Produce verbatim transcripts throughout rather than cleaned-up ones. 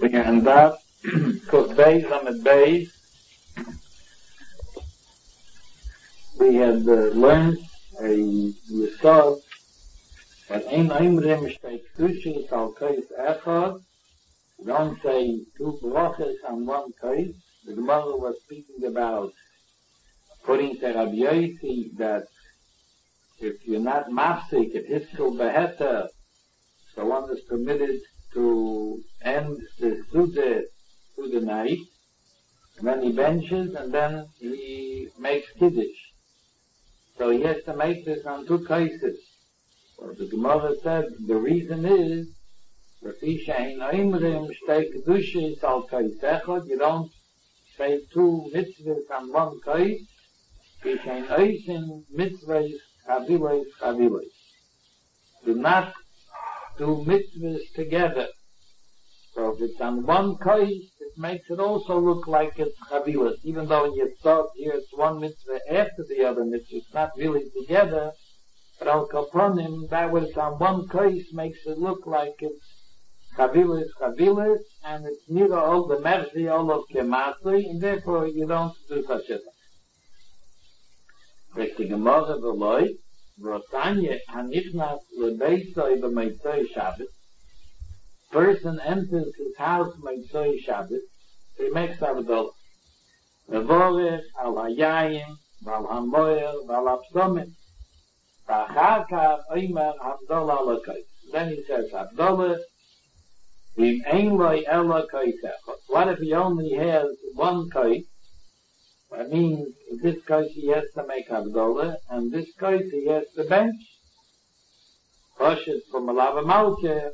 And that, because Beis on the Beis, we had uh, learned a result that ein Eimrim steht Kushis al Kais Echad. Don't say two brachas on one Kais. The Gemara was speaking about, according to Rabbi Yossi, that if you're not mafsik, if hiskul beheta, so one is permitted to end the Suda through the night, and then he benches, and then he makes Kiddush. So he has to make this on two cases. So the Gemara said, the reason is, you don't say two mitzvahs on one case, do not do mitzvahs together. So if it's on one case, it makes it also look like it's chavilas. Even though you thought here it's one mitzvah after the other mitzvah, it's not really together. But al kaponim, that was on one case makes it look like it's chavilas, chavilas, and it's neither all the mercy, all of kemasri, and therefore you don't do such a thing. The Gemara v'loi, v'rotanye hanichnas lebeisoi b'meitzoi Shabbos. Person enters his house meitzoi Shabbos, he makes Havdalah. Mevorech al hayayim, v'al hamoyer, v'al hapsomim. V'achar kach oimer Havdalah alakais. Then he says Havdalah, v'im ein loi ela kais echad. What if he only has one kais? That means in this case he has to make Havdalah, and this case he has to bench. Pashut from Malava Malkeh,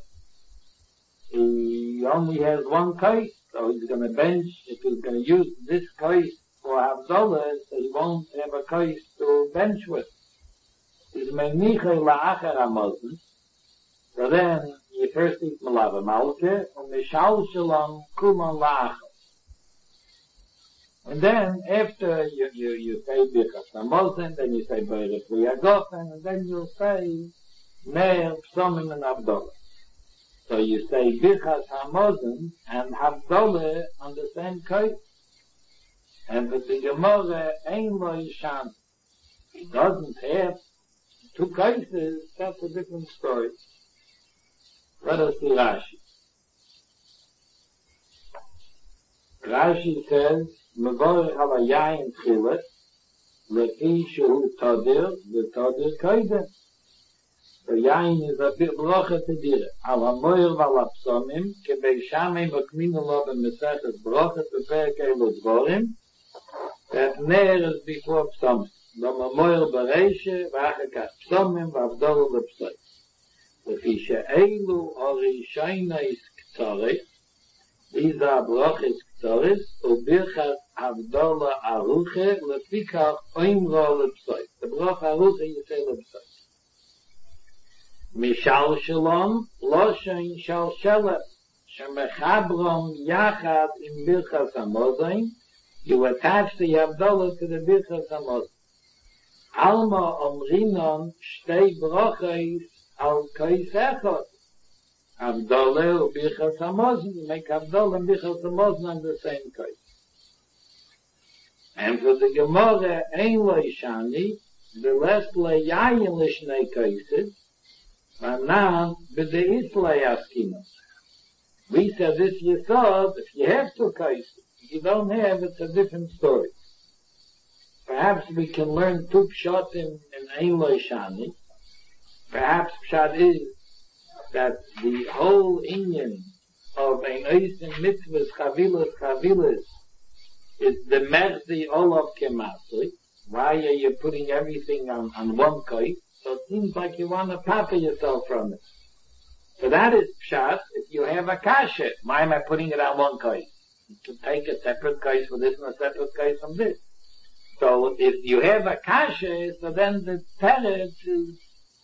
he only has one case, so he's going to bench. If he's going to use this case for Havdalah, so he won't have a case to bench with. He's menichei la'achar hamazon. So then you first eat Malava Malkeh, and mishal shalom kuman la'achar. And then, after you, you, you say Birchas HaMazon, then you say Beirech V'Yagofen, and then you say Meir, Psomim, and Havdalah. So you say Birchas HaMazon and Havdalah on the same case. And with the Gemara, Ein Lo Yishan, he doesn't have two cases, that's a different story. Let us see Rashi. Rashi says, Mevorech al hayayin tchilas, lefi shehu tadir, v'tadir kaidem. The yayin is a bit bracha tedira. Al hamoyer v'al hapsomim, kebei shamei v'kminu lo b'meseches bracha b'perek elu dvorim, that ner is before psomim. Lo hamoyer b'reishe, v'achar kach psomim, v'avdalah l'psoi. Lefi she'elu orishayneis k'tzoreh, these are brachas k'tzoris, ubirchas Havdalah aruche, lefikach oimro lepsoi. The brach aruche you say lepsoi. Mishal shalom, loshen shal shelef, shemechabrom yachad in birchas hamozin, you attach the Havdalah to the birchas hamozin. Alma omrinon shtei brachas al kais echad. Havdalah or Birchas HaMazon, you make Havdalah and Birchas HaMazon on the same case. And for the Gemara, Ein Lo Yishani, the less leyayin l'shnei cases, Manan b'de'it leyaskinos. We said this Yesod, if you have two cases, if you don't have, it's a different story. Perhaps we can learn two pshat in, in Ein Lo Yishani. Perhaps pshat is that the whole inyan of ein oisim mitzvahs, chavilas, chavilas, is the merzi olav kemasri. Why are you putting everything on, on one kite? So it seems like you want to papa yourself from it. So that is pshat. If you have a kasha, why am I putting it on one kite? You can take a separate kite for this and a separate kite from this. So if you have a kasha, so then the teretz is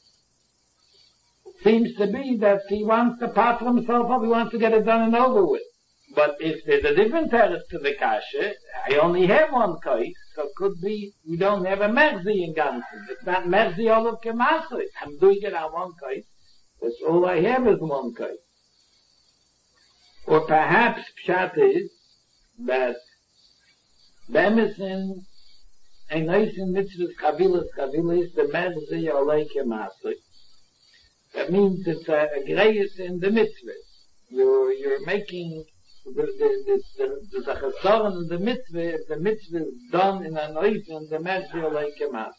seems to be that he wants to pop himself up, he wants to get it done and over with. But if there's a different teretz to the kasha, I only have one case, so it could be you don't have a merzi in Gansen. It's not merzi all of kemasri. I'm doing it on one case. That's all I have is one case. Or perhaps Pshat is that Bemesin ein Neusen Mitzvahs Chavilas Chavilas the Merzi Olei Kemasli. That means it's a, a grace in the mitzvah. You're, you're making the, the, the, the, the chesaron in the mitzvah, if the mitzvah is done in a Neusen, the Merzi Olei Kemasli.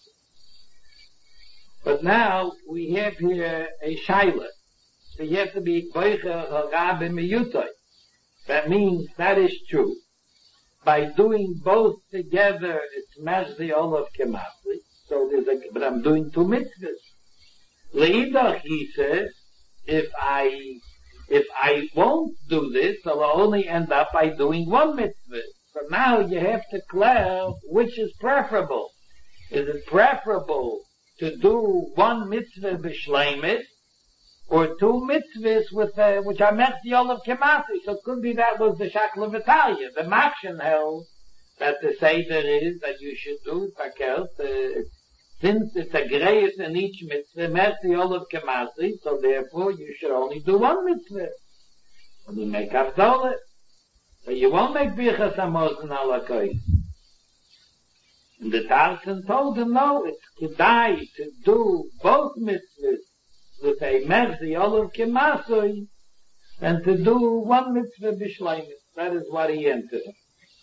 But now we have here a shaila. So you have to be boicher harabe miyutay. That means that is true. By doing both together, it's merzi olav kemasli. So there's a, but I'm doing two mitzvahs. Leidach, he says, if I, if I won't do this, I'll only end up by doing one mitzvah. So now you have to declare which is preferable. Is it preferable to do one mitzvah b'shleimis, or two mitzvahs with uh, which are merzi olav kemasi? So it could be that was the shakla v'talia. The makshen held that the seder is that you should do fakert, uh, since it's a greis in each mitzvah merzi olav kemasi, so therefore you should only do one mitzvah. And you make avdolah, so you won't make bichas hamozen ala kois. And the Tarsan told him, no, it's kedai to do both mitzvahs with a merzi olav kemasoi, and to do one mitzvah b'shleimis. That is what he answered him.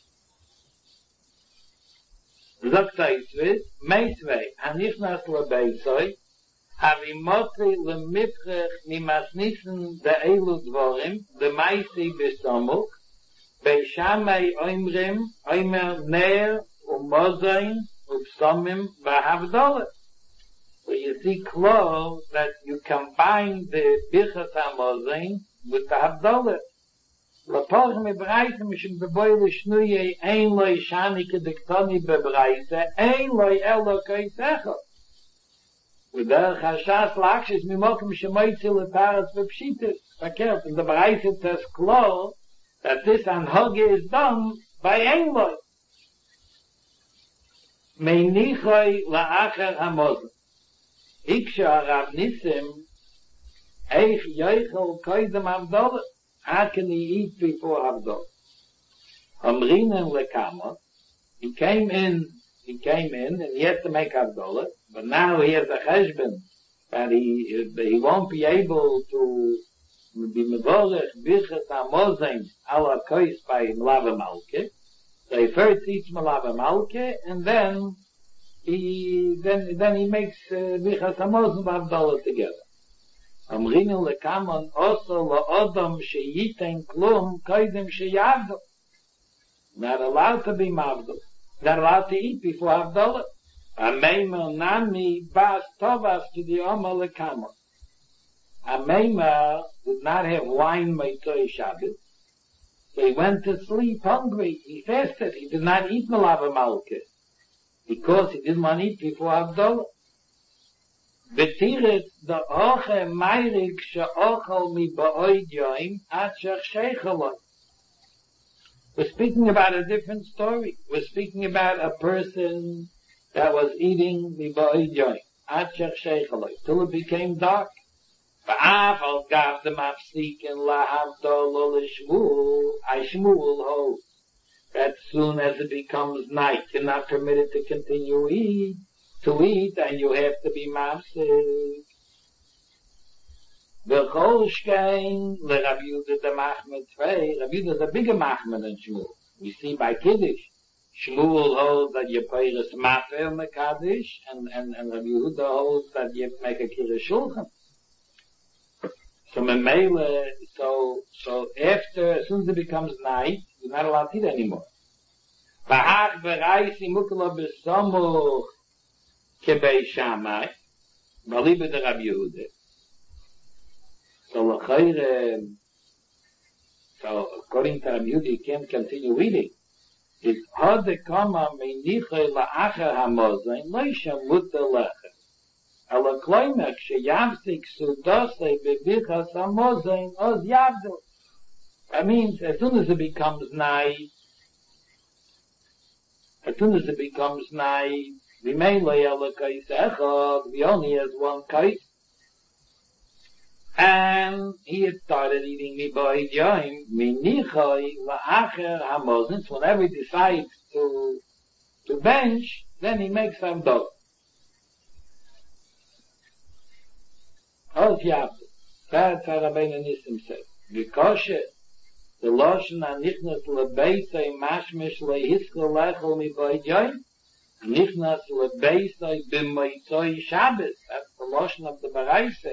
Zogt Eisvit, Meisvei, hanichnas lebeisoi, havimotri lemifrech nimasnissen de elu dvorim, de meisi besomuk, beishamei oimrim, oimer ner, umozain, upsomim, v'havdolet. So you see close that you combine the bichas hamozain with the havdolet. Laporch me breise mishim beboile shnuye ein loy shani kediktoni bebreise, ein loy elo keisecho. With der chashas lakshis mimokim shemoitzi leparetz v'pshitis. Verkehrt, in the breise it says close that this anhoge is done by ein loy. Meinichoi la'acher hamozain. Iksha Rav Nisim, Eich Yoichel Koidem Havdolah. How can he eat before Havdolah? Amrinen Lekama. He came in, he came in, and he had to make Havdolah, but now he has a cheshbon, and he, he won't be able to be mevorech bichas hamozain ala kois by Melava Malke. So he first eats Melava Malke, and then he then then he makes bichas hamozain v'havdolah together. Amrinu lekamon oso la'odam sheyiten klum koidem sheyavdol. Not allowed to be mavdol. Not allowed to eat before havdolah. Ameimer nami bas tovas to the oma lekamon. Ameimer did not have wine meitoi Shabbos. So he went to sleep hungry. He fasted. He did not eat Melava Malke, because he didn't want to eat before Havdolah. Betiret the oche meirig she'ochel mi ba'oid yoim at shech sheichaloi. We're speaking about a different story. We're speaking about a person that was eating mi ba'oid yoim at shech sheichaloi till it became dark. Va'af al gav the mafsik and lahavdolah l'shmuel, I Shmuel holds that soon as it becomes night, you're not permitted to continue eat, to eat, and you have to be mafsik. V'chol shkein leRav Yehuda the Machmed Tvei. Rav Yehuda is a bigger Machmed than Shmuel. We see by Kiddush, Shmuel holds that you pay the smafer mekadosh, and and and Rav Yehuda holds that you make a kiddush shulchan. So Memele, so so after, as soon as it becomes night, you're not allowed to eat anymore. V'hach v'raisi mukla b'somuch kebei Shammai, b'libe de Rav Yehuda. So l'chayre, so according to Rav Yehuda, you can't continue eating. It's hode kama meinichei la'acher hamozain, loisha muta lechem. Ala kloimek sheyavsik sudosei bebichas hamozain oz yavdo. That means as soon as it becomes night, as soon as it becomes night, we may lay ala kais echad, we only has one kais. And he had started eating Miboid Yoim, Minichoi La'acher HaMozen. Whenever he decides to, to bench, then he makes Havdalah. Oz Yafet. That's how Rabbeinu Nissim said. Because the Loshen HaNichnas LeBeisai Mashmish LeHiskol Lechol Miboid Yoim, Nichnas LeBeisai B'moitzoi Shabbos. That's the Loshen of the Baraisa.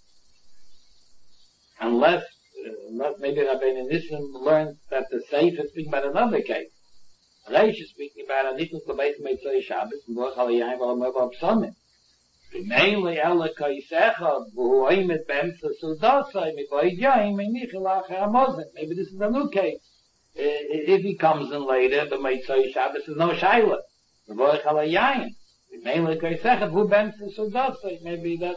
Unless, uh, unless maybe Rabbeinu Nissim learned that the Seif is speaking about another case. Reish is speaking about a Nichnas LeBeisai Moitzoi Shabbos, and Boch Aliyayim V'Amob Absonim. Mainly Ella Kaisechad, who aimed Bemsa Sudasai, Miboid Yoim, Minichol Acher HaMozen. Maybe this is a new case. Uh, if he comes in later, the Moitzoi Shabbos is no Shaila. The Boch Aliyayim. Mainly Kaisechad, who Bemsa Sudasai. Maybe that's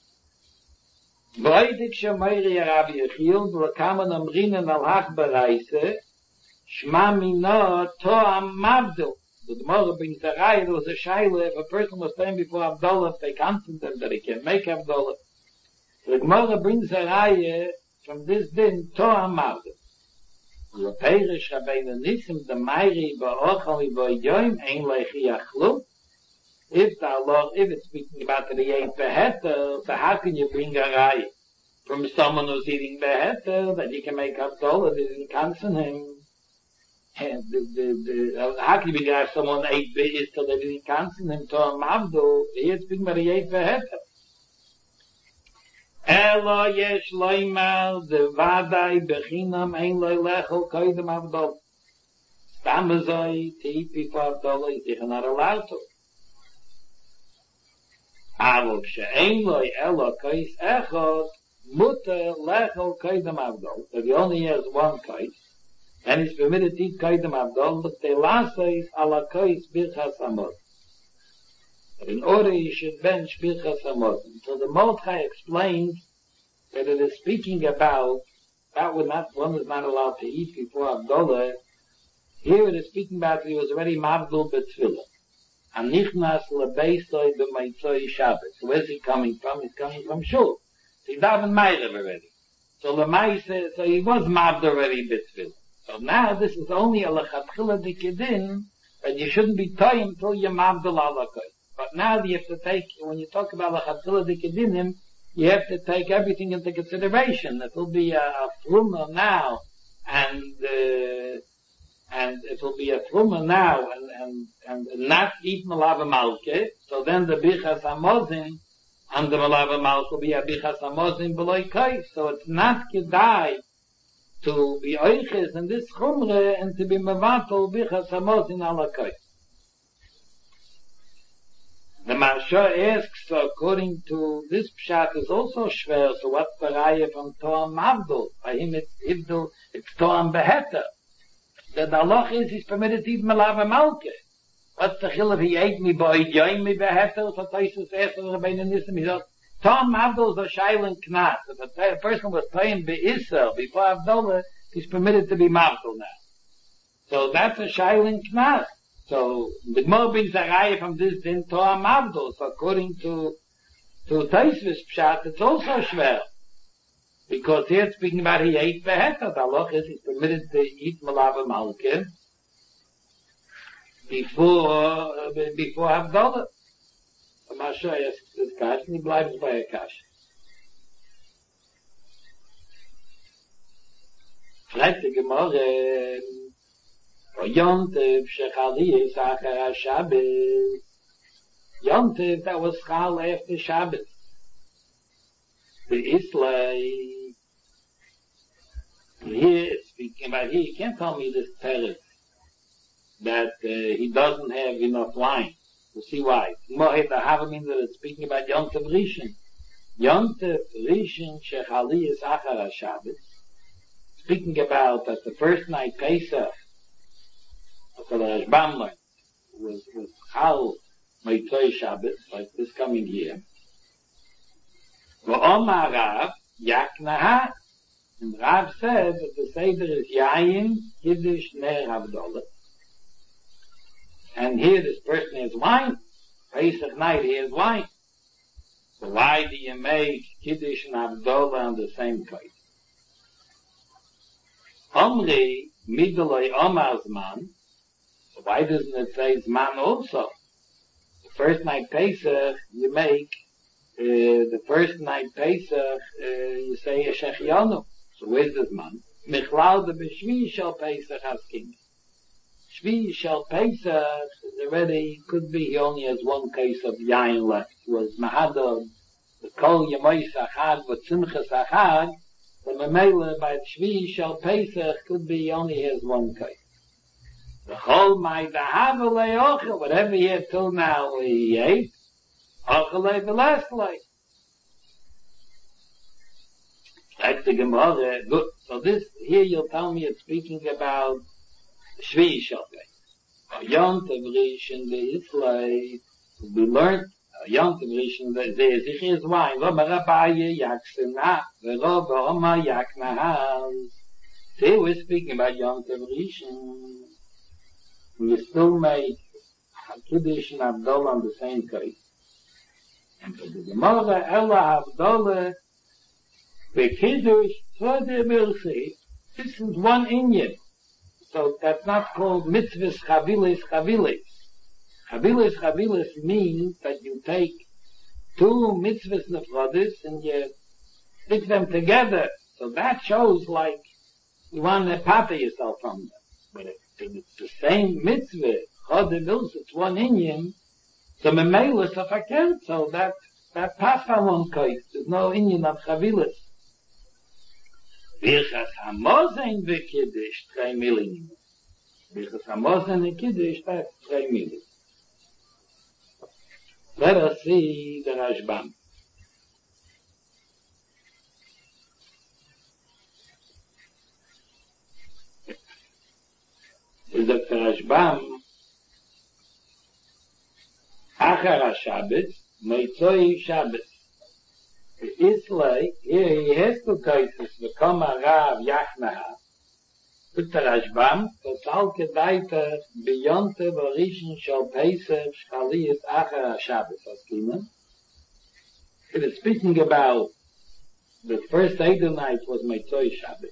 Boidik Shemayri Rabbi Yechiel, V'lakaman Amrinen Al-Hach Bereise, Shma Mina To'am Mavdil. The Gemara brings the Raya, there was a Shaila, if a person was saying before Havdalah, if they canceled them, that he can make Havdalah. The Gemara brings the Raya, from this din, To'am Mavdil. L'peirish Rabbeinu Nissim, the Mayri Ba'ochal Miboid Yoim, Ein Lechi Yachlu. If the Allah, if it's speaking about the Yeit Beheter, so how can you bring a Raya from someone who's eating Beheter, that you can make Havdalah, that didn't cancel him? And the, the, the, uh, how can you bring someone ate Be'is till they didn't cancel him to a Mavdo? Here it's speaking about the Yeit Beheter. Elo yesh loimar de vadai bechinam ein loy lechol koidem Havdalah. Stamazoi, to eat before Havdalah, you're not allowed to. Avok she'ein loy elo kois echot, muter lechol koidem Havdalah. If he only has one kois, and he's permitted to eat koidem Havdalah, but the last is ala kois birchas hamod. But in order you should bench birchas hamod. So the Mordechai explains that it is speaking about that would not, one is not allowed to eat before Havdalah. Here it is speaking about he was already mavdul betzvila. And nichnas lebeisoi b'maitzoi Shabbos. So where's he coming from? He's coming from Shul. So he's daven Meirev already. So the Meise, so he was mavdul already betzvila. So now this is only a lechatchila dikidin, that you shouldn't be toying until you're mavdul ala kois. But now you have to take, when you talk about lechatchila dikidinim, you have to take everything into consideration. It will be a, a fruma now, and uh, and it will be a fruma now, and and and not eat malava malke. So then the bichas hamozin and the malava malke will be a bichas hamozin below kois. So it's not kedai to be oiches in this chumre and to be mevatel bichas hamozin ala kois. The Marsha asks, so according to this pshat is also shver, so what's the raya from Toam Mavdul? By him it's Ivdul, it's Toam Beheter. The halach is he's permitted to eat malava malke. What's the chil if he ate me boy, join me Beheter? So Taisus asked the Rabbeinu Nissim, he said, Toam Mavdul is a shailen knas. If a person was playing Be'isel before Havdalah, he's permitted to be Mavdul now. So that's a shailen knas. So the Gemara brings a raya from this din Toam Mavdul. So according to to Taisvis Pshat, it's also shver. Because here it's speaking about he ate beheter. The halach is he's permitted to eat malava malke before uh, before Havdalah. The Masha asks this kash, and he bleibt by a kash. Fragt the Gemara, Yontev shechali is achar Shabbos. Yontev that was chal after Shabbos. The Islay. Here speaking about here, you can't tell me this teretz that uh, he doesn't have enough wine. You see why? Mohit Ahavim that it's speaking about Yontev Rishon. Yontev Rishon shechali is achar Shabbos. Speaking about that the first night Pesach. So the Rashbam learned was was Chal Meitzoi Shabbos, like this coming year. V'omar Rav Yaknaha, and Rav said that the Seder is Yayin Kiddush Ner Havdalah, and here this person has wine. Pesach night he has wine. So why do you make Kiddush and Havdalah on the same kite? Omri, midloi Omar Zman. So why doesn't it say Zman also? The first night Pesach, you make, uh, the first night Pesach, uh, you say a Shechianu. So where's the Zman? Michlal de B'Shvi Shel Pesach Haskim. Shvi Shel Pesach already could be he only has one case of yain left. It was Mahadov, the Kol Yemois Achad, but Simchas Achad, the Memela by Shvi Shel Pesach could be he only has one case. The whole my Dahava Le'ochel, whatever he had till now he ate, Ochel the last life. That's the Gemara. Good. So this, here you'll tell me it's speaking about Shvi Shel Pesach. Yom Tov Rishon the Islay, we learned, Yom Tov Rishon the Zeh is wine, Lo Marabaye Yaksena, Velo V'Oma Yaknahaz. Here we're speaking about Yom Tov Rishon. We still make Kiddush and Havdalah on the same case. And for the Gemara, Ella Havdalah, the Kiddush, Tzodeh Milsi, this is one Inyan. So that's not called mitzvahs chavilis chavilis. Chavilis chavilis means that you take two mitzvahs nefrodis and you stick them together. So that shows like you want to pata yourself from them. But if it's the same mitzvah, Chodeh Milsi, it's one Inyan, so memela is a fakir, so that, that passed on one case. There's no Inyan of chavilis. Birchas Hamozen v'Kiddush, three milim. Birchas Hamozen v'Kiddush, that's three milim. Let us see the Rashbam. Is the Rashbam, Achar HaShabbat, Meitzoi Shabbat. Islay, here he has two cases, the Koma Rav Yachnaha. Put the Rashbam, the Salke Daita, Beyonte Varishin Shal Pesach, Shchaliyas Achar HaShabbos, Askimen. It is speaking about the first Eider night was Meitzoi Shabbos.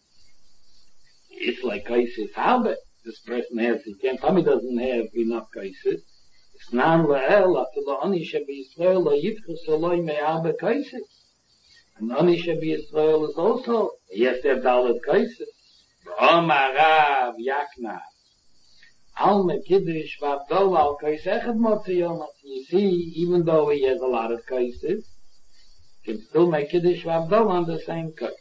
Islay cases, Halbet. This person has, he can't, Tommy doesn't have enough cases. Snan le'el, after the Ani Shebi Yisrael, lo yitchus oloi me'arba kaises. And Ani Shebi Yisrael is also, he has to have dalet kaises. V'omar Rav Yakna. Al me Kiddush v'Havdalah al kais echad motziyom. You see, even though he has a lot of kaises, he can still make Kiddush v'Havdalah on the same kais.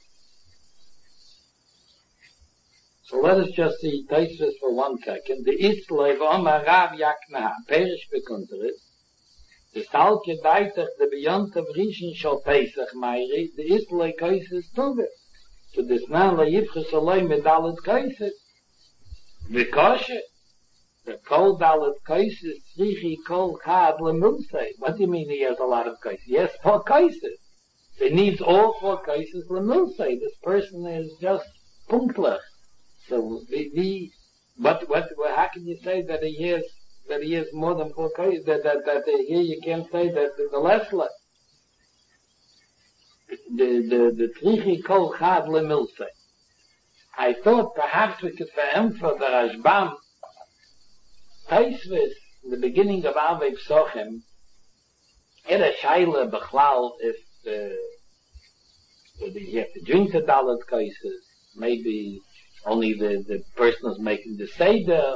So let us just see Taisvis for one second. The Islay v'Omar Rav Yakna, Perish bekunterit, the Salke Daitach, the Beyond of Rishon Shal Pesach Meiri, the Islay Kaises Tuve. So this man la Yivchus Oloi Medalet Kaises. V'Koshe, the Kol Dalet Kaises, Tzrichi Kol Chad Lemulsei. What do you mean he has a lot of Kaises? Yes, four Kaises. He needs all four Kaises Lemulsei. This person is just punktlich. So the, the what what how can you say that he has that he has more than four cases? That that that here you can't say that the, the less less. The the the trichi kol chad lemilse. I thought perhaps we could for the Rashbam. Taisvis in the beginning of Avei Psochim, had a shaila bechlal if uh, you have to drink the dalet cases, maybe. Only the, the person who's making the Seder, uh,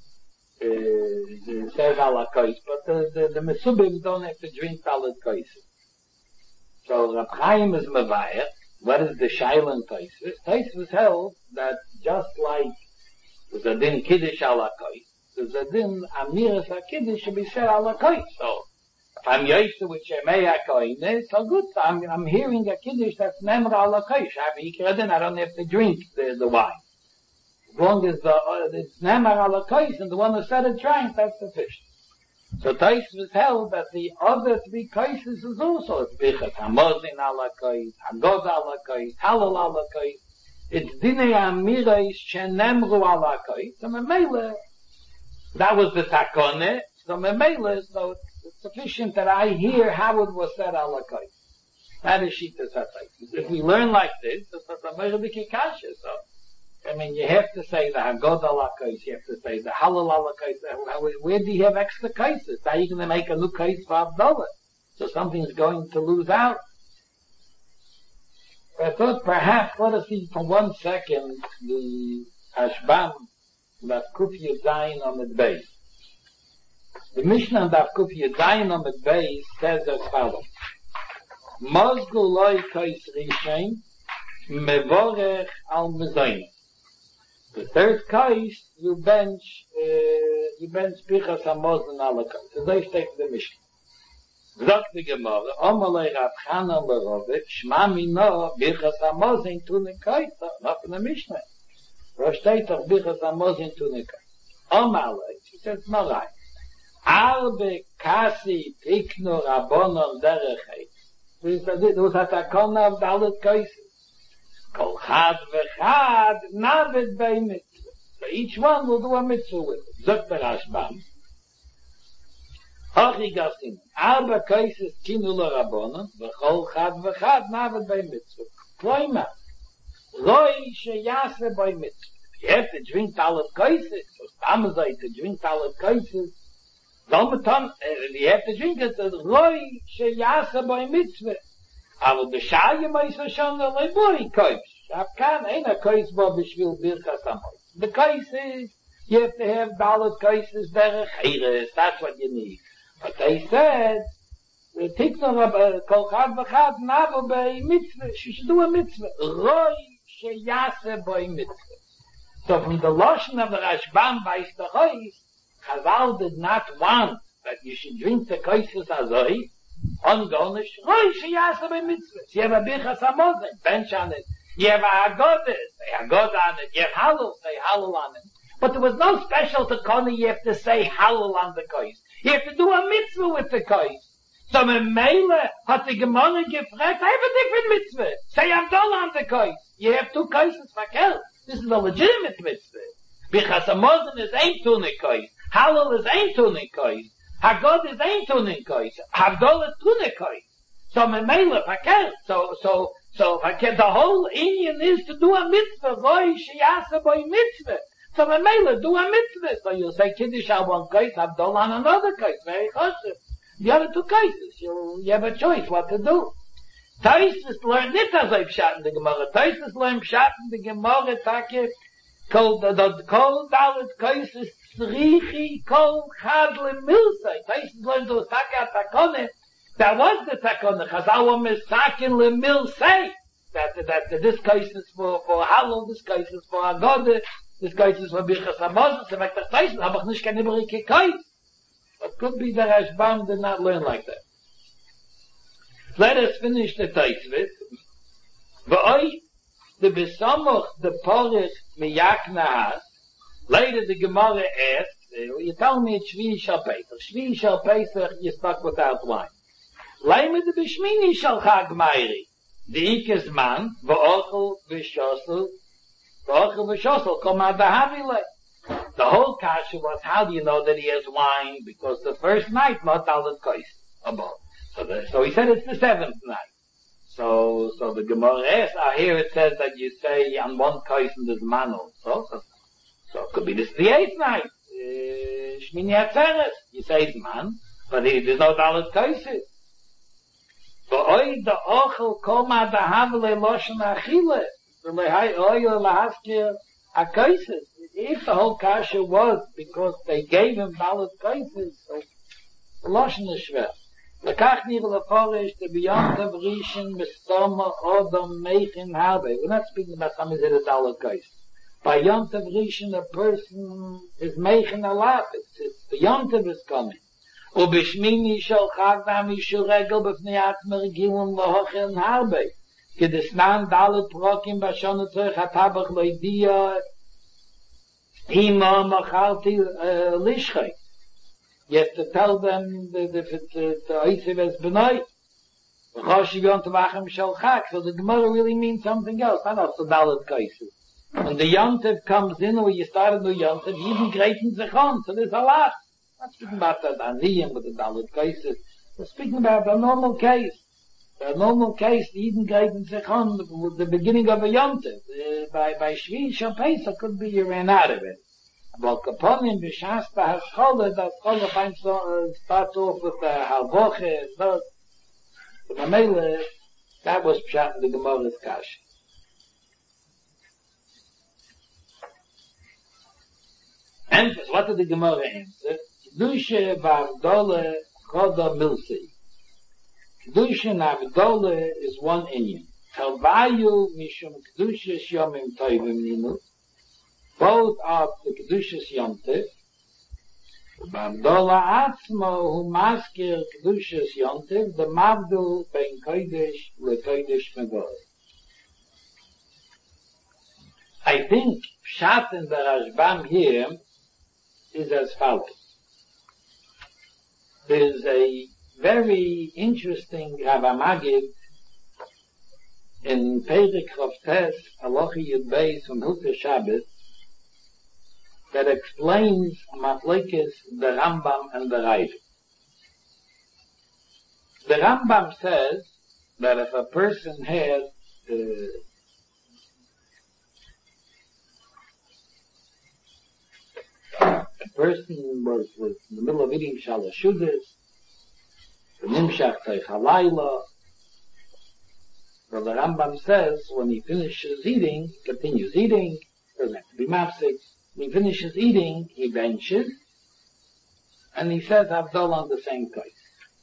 the says ala kais, but the, the, the Mesubim don't have to drink dalet kaises. So Rab Chaim is Mavayah. What is the Shailan Taisvis? Taisvis held that just like there's a din Kiddush ala kais, there's a din Amiras HaKiddush should be said ala kais. So if I'm Yosef with Shemei HaKoine, so good, I'm, I'm hearing a Kiddush that's Nemra ala kais. I don't have to drink the, the wine. As long as the, uh, it's Nemar ala kais, and the one who said it drank, that's sufficient. So Tais was held that the other three cases is also, it's Bichas Hamozin ala kais, Hagod ala kais, Halal ala kais. It's Dinei Amirais Shenemru ala kais. So Memele, that was the Takone, so Memele, so It's sufficient that I hear how it was said ala kais. That is Shittas HaTaisus. If we learn like this, that's a very big kasha. So, I mean, you have to say the Hagod ala kais, you have to say the Halal ala kais. Where do you have extra kaises? How are you going to make a new kais for Abdullah? So something's going to lose out. I thought perhaps, let us see for one second the Ashbam that Kufya Zayin on the base. The Mishnah of Kufya Zayin on the base says as follows. Mozgu loy kais rishain, mevorech al mezayin. The third kais, you bench, uh, you bench pichas hamozin ala kais. So they take the Mishnah. Zok the Gemara, Omalei Rav Chana Lerove, Shma Mino, Bichas Hamozin Tune Kaisa, not in the Mishnah. Rosh Teitach, Bichas Hamozin Tune Kaisa. Omalei, she says, no right. Arbe Kasi Tiknu Rabbonon Derechei. There was a takona of Dalet Kaisis. Kol Chad Vechad, Navet Bei Mitzvah. So each one will do a mitzvah with it. Zok the Rashbam. Hachi Gasim, Arba Kaisis Kinu L'Rabbonon, V'chol Chad V'chad Navet Bei Mitzvah. Kloima, Loi Sheyase Bei Mitzvah. You have to drink Talet Kaisis, so Stamazai to drink Talet Kaisis. Zalmaton, you have to drink it, Loi Sheyase Bei Mitzvah. Aber B'Shaya Meisa Shana Leibori Kais. Shabkan, Eina Kais Bo B'Shvil Birchas Amoy. The Kaisis, you have to have Dalet Kaisis Derech Chires, that's what you need. But they said, the Tiknor Kol Chad V'Chad Navo Bei Mitzvah, she should do a mitzvah. Roi Sheyase Bei Mitzvah. So from the Lashon of the Rashbam by Stochois, Chazal did not want that you should drink the Kaisis Azoi, ongonish, Roi Sheyase Bei Mitzvah. You have a Bichas Hamozin, bench on it. You have a Haggadah, say Haggadah on it. You have Halal, say Halal on it. But there was no special takana, you have to say Halal on the Kais. You have to do a mitzvah with the Kais. So when Meile hat the Gemara gefragt, I have a different mitzvah. Say Abdullah on the Kais. You have two Kaises verkehrt. This is a legitimate mitzvah. Bichas Hamozin is ein tuning Kais. Halal is ein tuning Kais. Haggadah is ein tuning Kais. Abdullah is tuning Kais. So when Meile verkehrt. So, so, so, verkehrt. The whole Indian is to do a mitzvah. Roi Sheyase Bei Mitzvah. So when Mela do a mitzvah, so you'll say Kiddush on one case, Abdullah on another case, very chashuv. The other two cases, you, you have a choice what to do. Taisus learned it as I've shot in the Gemara. Taisus learned shot in the Gemara, take, called the, the, called Dalet cases, Tzrichi, called Chadle Milsei. Taisus learned those take takone. That was the takone. Chazal was misakin le Milsei. That, that, that this case is for, for Halal, this case is for Haggadah. This case is for Birchas Hamozin, so make the Taisus, aber ich nicht keine Berike Kais. But could be that Rashbam did not learn like that. Let us finish the Taisus. V'oi, the Besamoch, the Porich, Miyakna has, later the Gemara asked, you tell me it's Shvi Shal Pesach. Shvi Shal Pesach, you stuck without wine. Laime the Bishmini Shal Chag Meiri. The Ikes man, V'ochel, V'shosel, The whole kasha was, how do you know that he has wine? Because the first night, not Dalet Kais. So, the, so he said it's the seventh night. So, so the Gemara asks, ah, here it says that you say on one Kais and there's man also. So, so it could be this the eighth night. Shmini Atzeres. You say it's man, but he, there's no Dalet Kais. But oi the ochel koma da havle loshen achile. If the whole kasha was because they gave him valid cases, so the lashon is shver. Lekach nir leforish the beyond the rishon mistama odom meichin habe. We're not speaking about some is it a valid case. By Yom Tov Rishon, a person is meichin a lot. It's the Yom Tov is coming. Ubishmini shel chag v'amishu regel b'fnei atzmer gilun lohochen harbe. Kedesnan dalet prokim b'shon tzorich hatabach loidia hima machalti lishchei. You have to tell them that if it's the oisiv es benoi, v'choshiv yon tevachem shel chag. So the Gemara really means something else, not also dalet kaisu. When the Yom Tov comes in, or you start a new Yom Tov, even greaten sich on, so there's a lot. Not speaking about the Aniyim with the Dalit cases. We're speaking about the normal case. The normal case, the Eden Gaiden Sechon, with the beginning of a Yontif. Uh, by, by Shvi Shal Pesach could be you ran out of it. But Kaponim, Bishasta, Haskola, that Skola finds, uh, starts off with the Halboche, those. The Mamela, that was Pshat in the Gemara's Kash. And what did the Gemara answer? Kedusha v'avdole choda milsi. Kedusha and avdole is one inyan. Talvayu mishum kedusha shiyomim toivim ninu. Both are the kedusha shiyomtiv. V'avdole atzmo hu maskir kedusha shiyomtiv. The mavdul ben kodesh le-kodesh megor. I think Pshat in the Rashbam here is as follows. There's a very interesting Rabbi Magid in Perek Chavtes Halacha Yud Beis from Hilchos Shabbos that explains Machlokes the Rambam and the Raiv. The Rambam says that if a person has uh, a person was, was in the middle of eating Shalosh Shudas, the Nimshach Teich Halayla, so the Rambam says when he finishes eating, he continues eating, doesn't have to be mafsik, when he finishes eating, he benches, and he says Havdalah on the same place.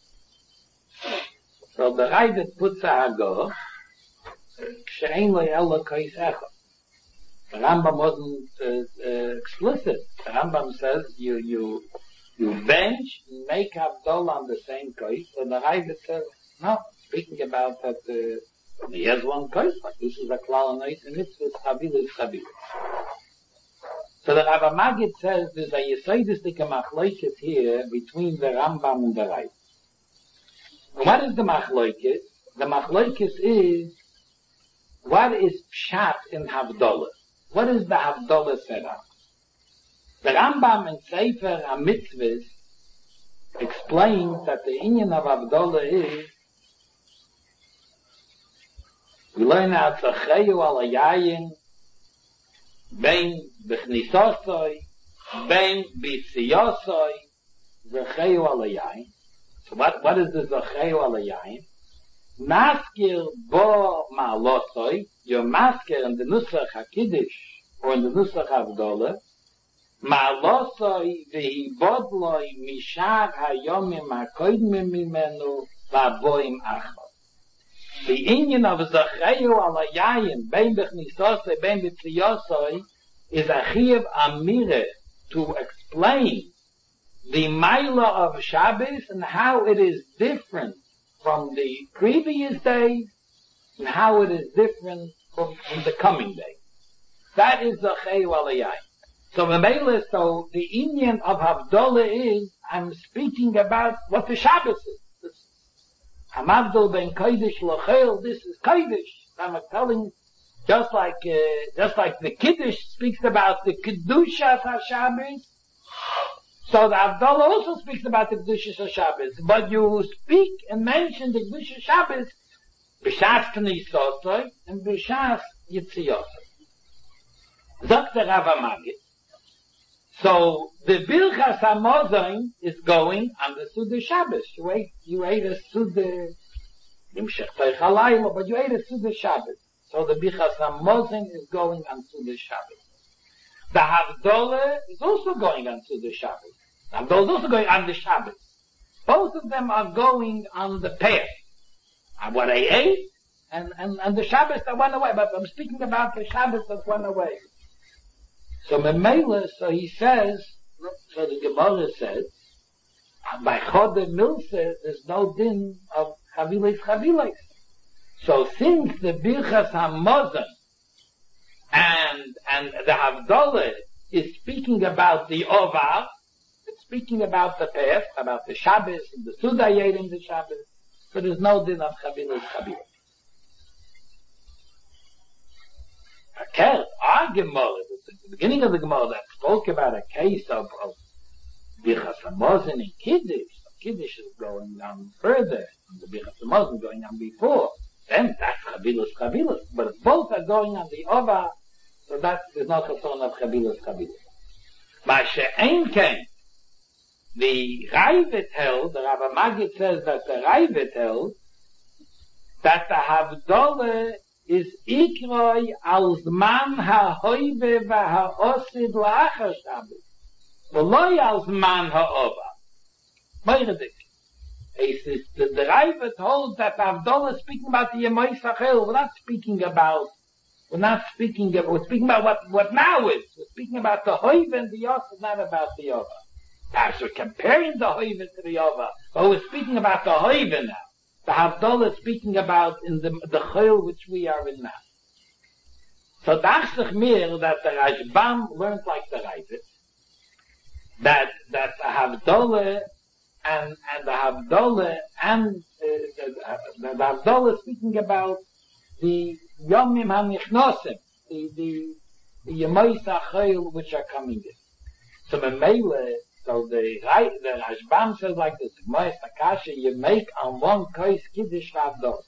So the Ravid puts a Hagah, She'ein lo ela kais echad. The Rambam wasn't uh, uh, explicit. The Rambam says you you you bench and make Havdalah on the same case. So the Ravid says no. Speaking about that, uh, he has one case. Like this is a klal night and it's with Chavila is Chavila. So the Rabbi Magid says there's a Yesodistic machlokes here between the Rambam and the Ravid. And what is the machlokes? The machlokes is what is pshat in Havdalah. What is the Havdalah setup? The Rambam in Sefer HaMitzvahs explains that the inyan of Havdalah is we learn out Zacheyu al Hayayin bein b'chnisosoi bein b'tziyosoi Zacheyu al Hayayin. So what, what is the Zacheyu al Hayayin? Maskir bo ma'alosoi, your maskir in the Nusach HaKiddush, or in the Nusach Havdalah, ma'alosoi v'hi bodloi mishar hayomim ha'koidmim mimenu v'aboim achot. The inyan of Zacheyu al Hayayin, bein b'chnisosoi, bein b'tziyosoi, is a chiyuv amireh to explain the Maila of Shabbos and how it is different from the previous day and how it is different from, from the coming day. That is the Zacheyu al Hayayin. So the so the inyan of Havdalah is I'm speaking about what the Shabbos is. Hamavdol ben Kodesh L'Chel, this is Kodesh. I'm telling just like uh, just like the Kiddush speaks about the Kedushas HaShabbos. So the Havdalah also speaks about the Kedushas HaShabbos, but you speak and mention the Kedushas HaShabbos b'shas Knisosoi and b'shas Yitziyosoi. Doctor Rav Magid. So the Birchas HaMozain is going on the Suda Shabbos. You ate, you ate a Suda Nimshech Teich Halayla, but you ate a Suda Shabbos. So the Birchas HaMozain is going on Suda Shabbos. The Havdalah is also going on Suda Shabbos. The Havdalah is also going on the Shabbos. Both of them are going on the path. And what I ate, and, and, and the Shabbos that went away. But I'm speaking about the Shabbos that went away. So Memela, so he says, so the Gemara says, by Chodeh Milse, there's no din of Chaviles Chaviles. So since the Birchas HaMozain and, and the Havdalah is speaking about the Ovar, it's speaking about the path, about the Shabbos, and the Sudayet in the Shabbos, so there's no din of Chaviles Chaviles. Okay, our Gemara, the beginning of the Gemara that spoke about a case of, of Bichas Hamazon in Kiddush, so Kiddush is going on further, and the Bichas Hamazon going on before, then that's Chabilus Chabilus. But if both are going on the Ova, so that is not a son of Chabilus Chabilus. But she'ein ken, the Raivet held, the Rabbi Magid says that the Raivet held, that the Havdalah is ikroi als man ha-hoive va-ha-osid la'achar Shabbos. V'loi als man ha-ova. Moiredik. The, the Raivet holds that the Havdalah is speaking about the Yemoi Sachel. We're not speaking about, we're not speaking about, we're speaking about what, what now is. We're speaking about the Hoive and the Osid, not about the Ova. Perhaps we're comparing the Hoive to the Ova, but we're speaking about the Hoive now. The Havdalah is speaking about in the the Chayil which we are in now. So dacht mir that the Rashbam learned like the Raivet, that that the Havdalah and and the Havdalah and uh, the, the Havdalah is speaking about the Yomim HaNichnosim, the the the Yemais HaChayil which are coming in. So Memele. So the right, the Rashbam says like this: Mois Takasha, you make on one kais kiddush Havdalah.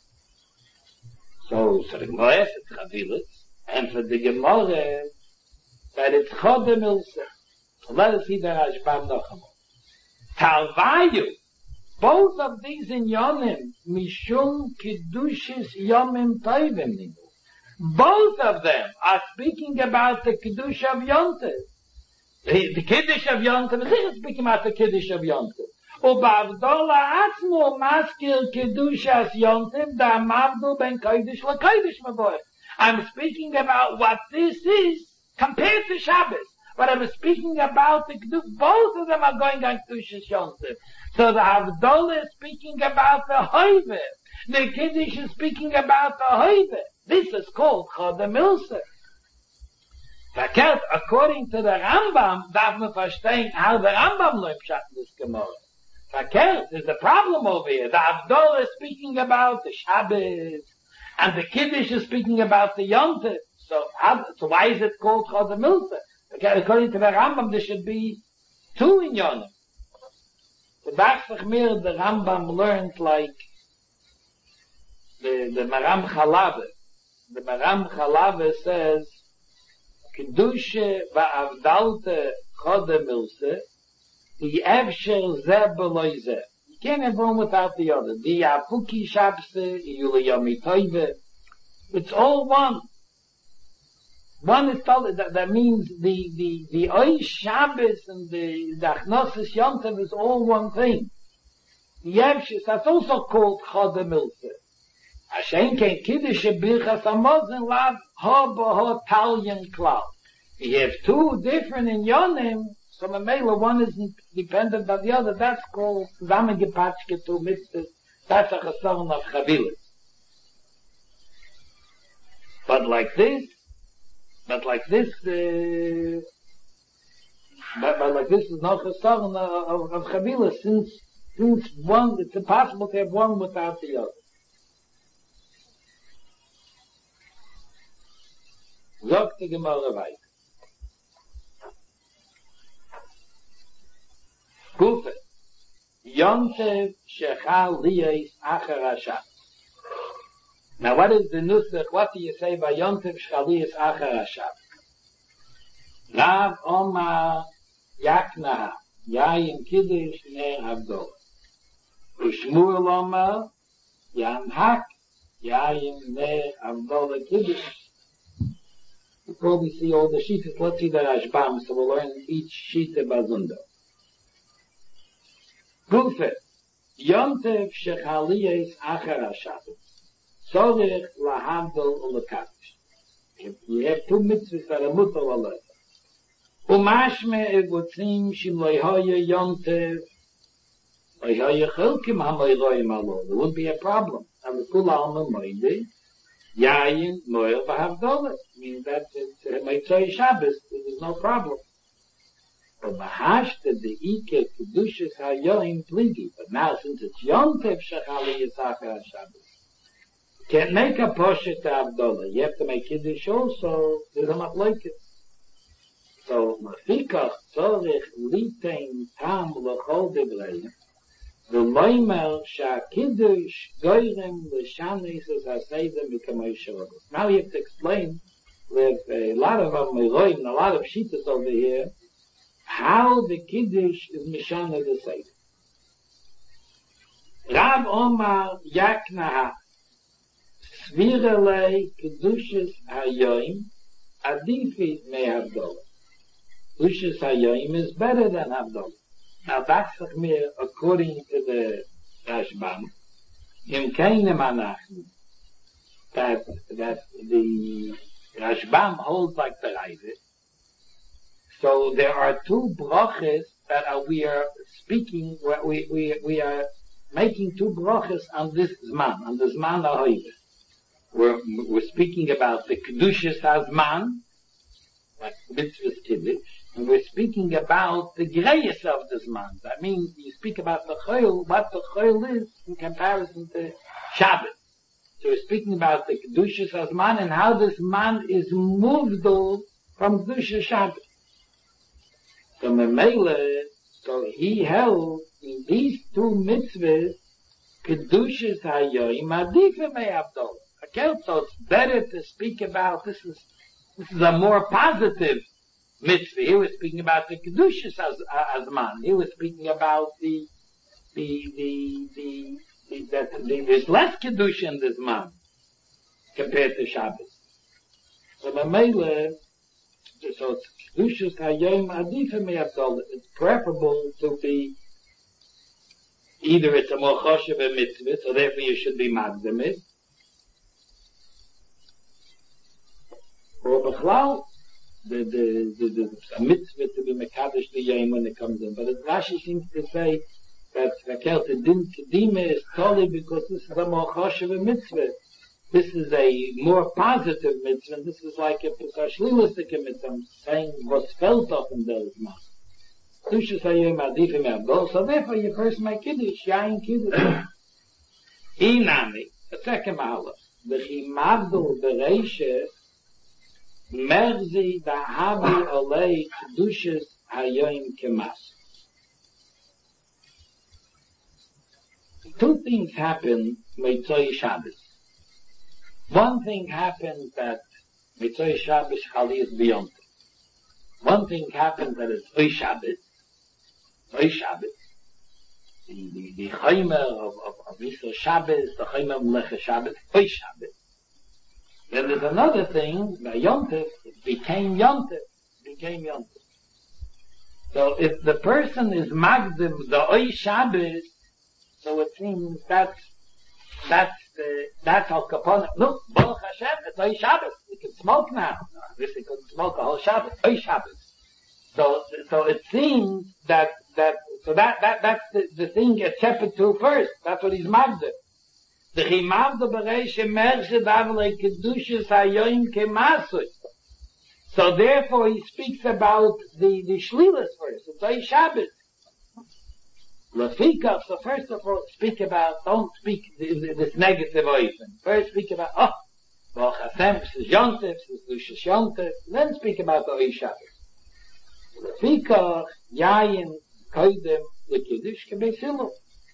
So, so the Mois it's Chavilas, and for the Gemara that it's Chodem Ilser. So let us see the Rashbam Nochamo. Talvayu, both of these in Yonim, Mishum Kiddushis Yomim Toivim Nimu. Both of them are speaking about the Kiddush of Yontev. The, the Kiddush of Yontev, is speaking about the Kiddush of Yontev. Ubavdola atzmo maskil Kiddushas Yontev, da mavdu ben Kodesh la Kodesh maboy. I'm speaking about what this is compared to Shabbos. But I'm speaking about the Kiddush. Both of them are going on Kiddushas Yontev. So the Havdalah is speaking about the Hoive. The Kiddush is speaking about the Hoive. This is called Chodem Ilser. Verkehrt, according to the Rambam, darf man verstehen how the Rambam learns this Gemara. Verkehrt, there's a problem over here. The Havdalah is speaking about the Shabbos, and the Kiddush is speaking about the Yontif. So, how, so why is it called Chodem Ilser? Verkehrt, according to the Rambam, there should be two in Yonim. So that's mir the Rambam learned like the, the Maram Chalave. The Maram Chalave says, Kedusha va'avdalte chodem ilse, the efsher zeh beloy zeh. You can't have one without the other. The afuki shabse, yuli yomi toive. It's all one. One is told, that, that means the, the, the oy Shabbos and the, the achnosis yontev is all one thing. The efsher, that's also called chodem ilse. Hashem ken kiddush birchas hamazon lav ha b'ha talyan klal. You have two different in Yonim, so Mamela, one isn't dependent on the other. That's called Zamengepatchke two mitzvahs. That's a chasson of Chavilas. But like this, but like this, uh, but, but like this is not chasson of, of Chavilas, since, since one, it's impossible to have one without the other. Zog the Gemara weiter. Gufe. Yontev shechal liyes acher hashabbos. Now what is the nusach? What do you say by Yontev shechal liyes acher hashabbos? Rav Omar yaknaha yayin kiddush ner havdalah. Ushmuel Omar yanhak yayin ner havdalah kiddush. We probably see all the sheetas. Let's see the Rashbam, so we'll learn each sheetah bazundo. Gufe, Yontev shechaliyes acher hashabbos, sorech lahavdol ulekadosh. You have two mitzvahs that are mutar alei. Umashme evotzim shimloi hoye Yontev, loi hoye chelkim hamoiroim alo. There wouldn't be a problem. And the kula alma moide, yayin moil v'havdolah. Means that it's Meitzoi Shabbos, there's no problem. But Mahashta the Ike Kedushas HaYoim Pligi. But now since it's Yontev Shechali Yitzhak HaShabbos, can't make a Poshet to Havdalah. You have to make Kiddush also. There's a Machlokes. So Lefikach tzorich litain tam l'chol devreim, v'loimer sha'kiddush goyrem l'shanis as ha'seidah mikamei shalabos. Now you have to explain with a lot of Amoraim and a lot of Shitas over here how the Kiddush is Mishana the Seidah. Rab Omar Yaknaha Svirelei Kedushas Hayoim Adifi Me Havdalah. Kedushas Hayoim is better than Havdalah. Now that's according to the Rashbam. Im Keinem Anachnu. That, that the Rashbam holds like the Ravid. So there are two brachas that are, we are speaking, we, we, we are making two brachas on this Zman, on the Zman HaHoyve. We're, we're speaking about the Kedushas HaZman, like Mitzvah's Kiddush, and we're speaking about the Greyes of the Zman. That means you speak about the Chol, what the Chol is in comparison to Shabbos. So we're speaking about the Kedushas HaZman and how this man is moved from Kedushas Shabbos. So Memele, so he held in these two mitzvahs, Kedushas HaYoim Adifim Me'Havdalah. Okay, so it's better to speak about, this is, this is a more positive mitzvah. He was speaking about the Kedushas HaZman. He was speaking about the, the, the, the, the that the, there's less Kedusha in this man compared to Shabbos. So Memele, so it's Kedushas HaYoim Adifim Me'Havdalah. It's preferable to be, either it's a more choshev mitzvah, so therefore you should be magdam it, or b'chlal, the, the, the, the, a mitzvah to be mekadosh the yom when it comes in. But as Rashi seems to say that Rakel the din kedima is totally because this is a more choshev mitzvah. This is a more positive mitzvah, and this is like a shlilistic mitzvah. I'm saying what's felt of in those months. So therefore you first make Kiddush, Yain Kiddush. Inami, the second mahala. The Chimavdul Bereishe Merzi Dahavi Olei Kedushas Hayoim Kemas. Two things happen Mitzvah Shabbos. One thing happens that Mitzvah Shabbos Chali is beyond. One thing happens that it's Oy Shabbos. Oy Shabbos. The, the, the Chaymer of, of, of Yisrael Shabbos, the Chaymer of Melecha Shabbos, Oy Shabbos. Then there's another thing, by Yontif, it became Yontif. It became Yontif. So if the person is Magdim, the Oy Shabbos, so it seems that's, that's, uh, that's Al Kapone. Look, Baruch Hashem, it's Oy Shabbos. You can smoke now. Obviously, you couldn't smoke a whole Shabbos. Oy Shabbos. So, so it seems that, that, so that, that, that's the, the thing gets separate to first. That's what he's Magdim. The Chimavda Bereishe Merche Davle Kedushas Hayoim Kemasui. So therefore he speaks about the, the Shlilas first. It's Oy Shabbos. Lefikach, so first of all speak about, don't speak this negative oifen. First speak about, oh, Baruch Hashem, this is Yontif, this is Kedushas Yontif. Then speak about the Oy Shabbos. Lefikach, Yayin, Koidem, Lekiddush, Kebesilu.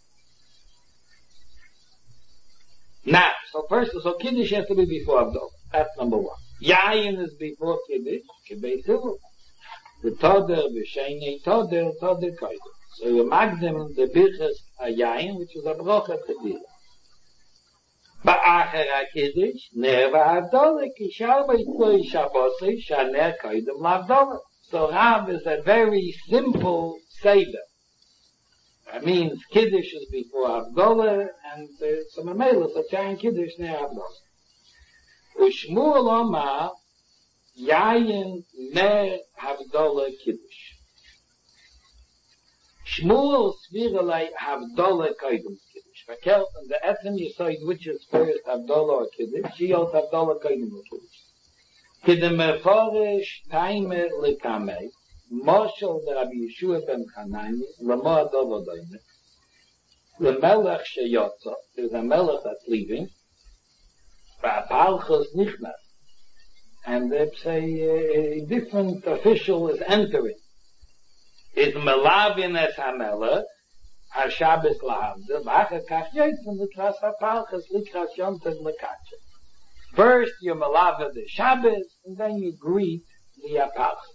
Now, so first, so Kiddush has to be before Avdol. That's number one. Yayin is before Kiddush, Kebesilu. The Toder, the Sheini, Toder, Toder, Koidem. So you mag them the Birchas Yayin, which is a Brocha Kedila. Ba'acher HaKiddush, Never Avdol, Kishar Beitzoi Shabbosei, Shaner Koidem Lavdol. So Rav is a very simple Seder. That means Kiddush is before Havdalah, and uh, so Mamela, so Yayin Kiddush near Havdalah. Ushmuel Omar, Yayin ne Havdalah Kiddush. Shmuel Svirelei Havdalah Koidem Kiddush. Rakel, and the Etzem Yisoid, which is first Havdalah or Kiddush, she holds Havdalah Koidem Kiddush. Kidem Meforish Taime Lekamei, Moshel the Rabbi Yeshua ben Chanani, Lama Dovodoyne, the Melech Sheyotza, there's a Melech that's leaving, Va'apalchos Nichnas, and it's a, a different official is entering. Is melavin es hamela, har Shabbos lahavdil, v'achar kach yotzen l'kras ha'palchas, l'kras yontev l'katche. First you melave the Shabbos, and then you greet the ha'palchas.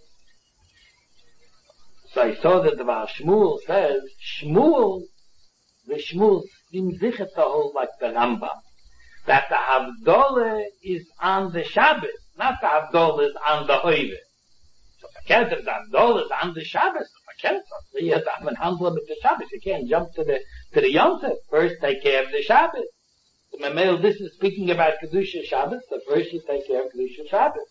So I saw that the Baal Shmuel says, Shmuel, the Shmuel seems sicher to hold like the Rambam, that the Havdalah is on the Shabbos, not the Havdalah is on the Hoive. So forget if the Havdalah is on the Shabbos, forget it. So you have to have an handler with the Shabbos. You can't jump to the, to the Yom Tov. First take care of the Shabbos. So Mamel, this is speaking about Kedusha Shabbos, so first you take care of Kedusha Shabbos.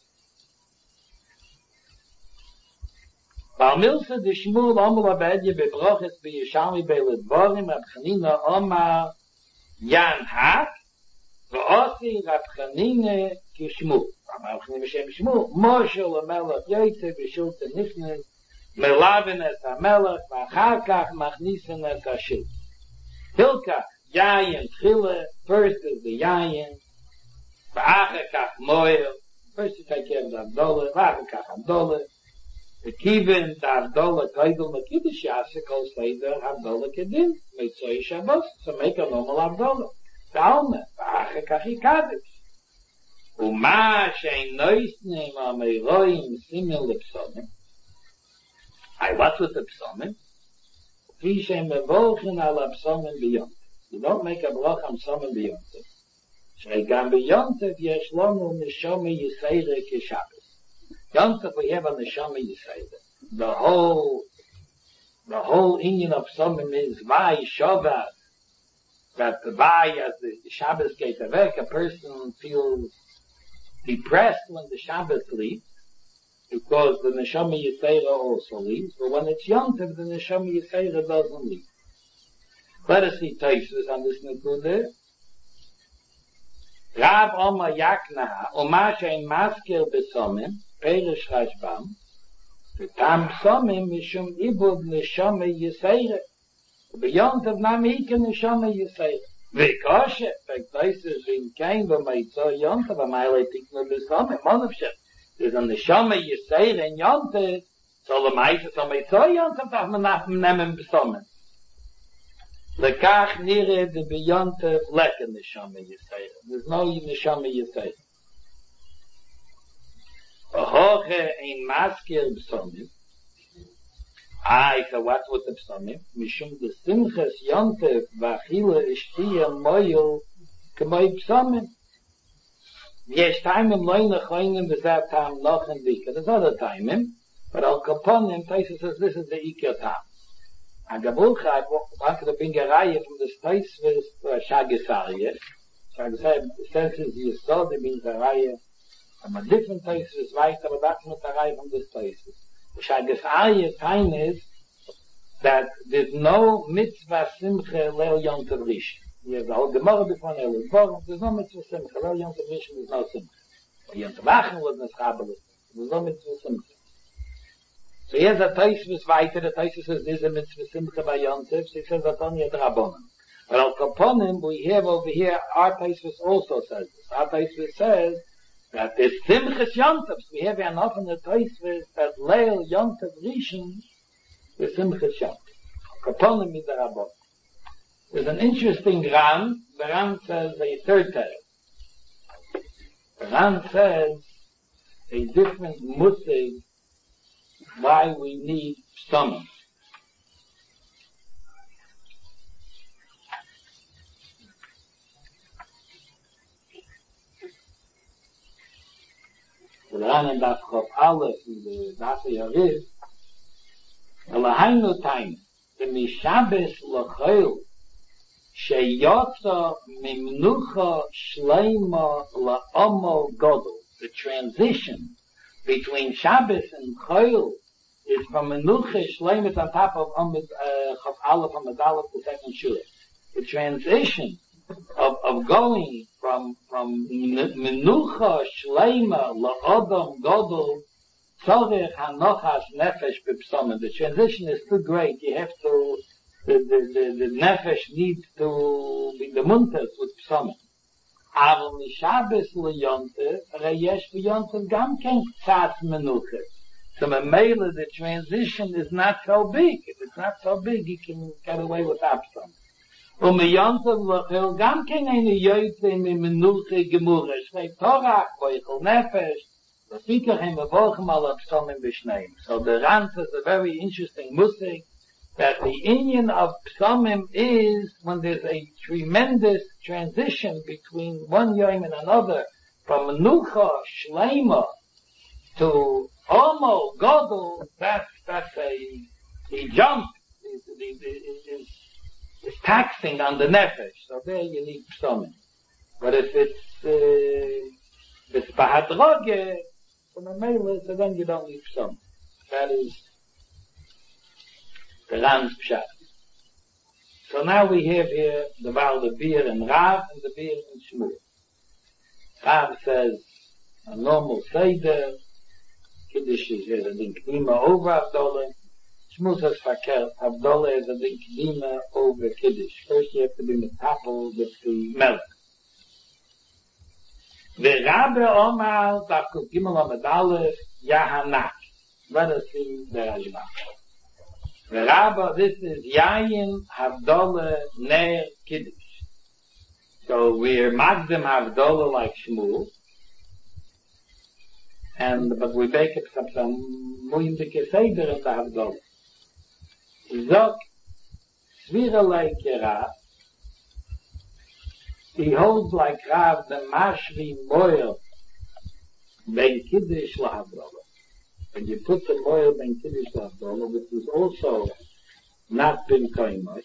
Baal Milsa de Shmuel Omel Abedya bebroches b'Yeshami be'ledvorim Rab Chanina Omar Yan Hak v'osi Rab Chanina ki Shmuel. Rab Chanina b'Shem Shmuel Moshe l'melech Yotze b'Shulta Nichnes melavin es ha'melech v'achar kach machnisen es ha'shul. Hilka Yayin Chile, first is the Yayin v'achar kach Moel, first you take care of the Havdalah, v'achar kach Havdalah. The kivin the Havdalah kaidel mekidish yasikol seder Havdalah kedin mitzvah Shabbos, so make a normal Havdalah. Talme v'achar kach ikadish. Uma shein noisnim ameroim simil lepsomim. I what's with the psomim? Fi shein mevolchin al psomim beyond. You don't make a brach on psomim beyond. Shei gam beyond yesh lonu neshama yiseire keshabbos. Yom Tov we have on the Neshama Yisrael. The whole, the whole Indian of Psomim is Vai Shabbat. That the Vai, as the Shabbos gets away, a person feels depressed when the Shabbos leaves, because the Neshama Yisrael also leaves. But when it's Yom Tov, the Neshama Yisrael doesn't leave. Let us see Tosfos on this Nekudah. Rav Omar Yakna, Omar Shein Maskir B'Somim, Perish Rashbam, the Tam Somim Mishum Ibud Neshama Yisrael. Beyond of Namika Neshama Yisrael. V'koshe, V'koshe, V'kein V'maitzah Yontav, V'maile Tiknu B'Somim, Monavshet. There's a Neshama Yisrael in Yontav, so the Maitzah, so Maitzah Yontav, V'ach Menachem Nemen B'Somim. Lekach Nire de B'Yontav, Leka Neshama Yisrael. There's no Neshama Yisrael. Hoche ein maskir b'somim. I so what's with the b'somim? Mishum de simches yontev v'achila ishtiya moyel k'moy b'somim. Yesh taimim loyne choynim v'zeh tam nochen dika. There's other taimim, but al kaponim, Tosfos says this is the ikir tam. Agabulcha, one could have been a raya from the Tosfos Shagesariyah. Shagesariyah, the sense is Yisod, it means a raya from a different Tosfos, right, but that's not a raya from this Tosfos. The Shagesariyah time is that there's no mitzvah simcha leil yom tov rishon. You have the whole Gemara before Leil Yom. There's no mitzvah simcha. Leil yom tov rishon, there's no simcha. Yom tov achim was neschabelis. There's no mitzvah simcha. So here's a Tosfos weiter, the Tosfos says there's a mitzvah simcha by Yom Tov, so he says that only a drabonim. But al kaponim, we have over here, our Tosfos also says this. Our Tosfos says that there's simchas Yom Tov. We have enough in the Tosfos that Leil Yom Tov Rishon is simchas Yom Tov. Kaponim is the drabonim. There's an interesting Ran. The Ran says a third tale. The Ran says a different musig why we need stomach. The Ran and Daf Chof Aleph in the Daf Yariv, Elahainu time, the Mishabes L'Choil, Sheyotza Mimnucha Shleima La'omo Godel, the transition between Shabbos and Choil is from Menucha Shleimus on top of Amid Chof Aleph on the Aleph, the second Shur. The transition of, of going from from Menucha Shleima LaOdom Godel Tzorech HaNochas Nefesh B'Psomim. The transition is too great. You have to the the the, the Nefesh needs to be the Muntas with Psomim. אבל משבס ליונטה, הרי יש ביונטה גם כן קצת מנוחה. So Mamela, the transition is not so big. If it's not so big, you can get away with absence. ומייונטב לכם גם כן אינו יוצא ממנוחה גמורה. שני תורח, ואיכל נפש, לפיכך הם מבורכים על הפסומים בשניים. So the Ran says a very interesting musik, that the union of psomim is when there's a tremendous transition between one yom and another, from menucha, shleima, to Omo, Godel, that's, that's a, a jump, is, is, is, is taxing on the nefesh. So there you need psomim. But if it's, uh, if it's bahadroge, so so then you don't need psomim. That is the Ran's pshat. So now we have here the Baal the beer and Rav and the beer and Shmuel. Rav says a normal seder, Kiddush is a din kedima over Havdalah. Shmuel says fakert, Havdalah is a din kedima over Kiddush. First you have to be metapel with the milk. The Rabbe Omar, Dafkut Gimel Amud Aleph, Yahanak. Let us see the Rashba. The Rabbe, this is Yayin Havdalah Ner Kiddush. So we're Magdim Havdalah like Shmuel. And, but we make it some, some moindike seder in the Havdalah. Zok, Svira like Rav, he holds like Rav the Mashvi Moil Ben Kiddush la Havdalah. When you put the Moil Ben Kiddush la Havdalah, which is also not been koimot,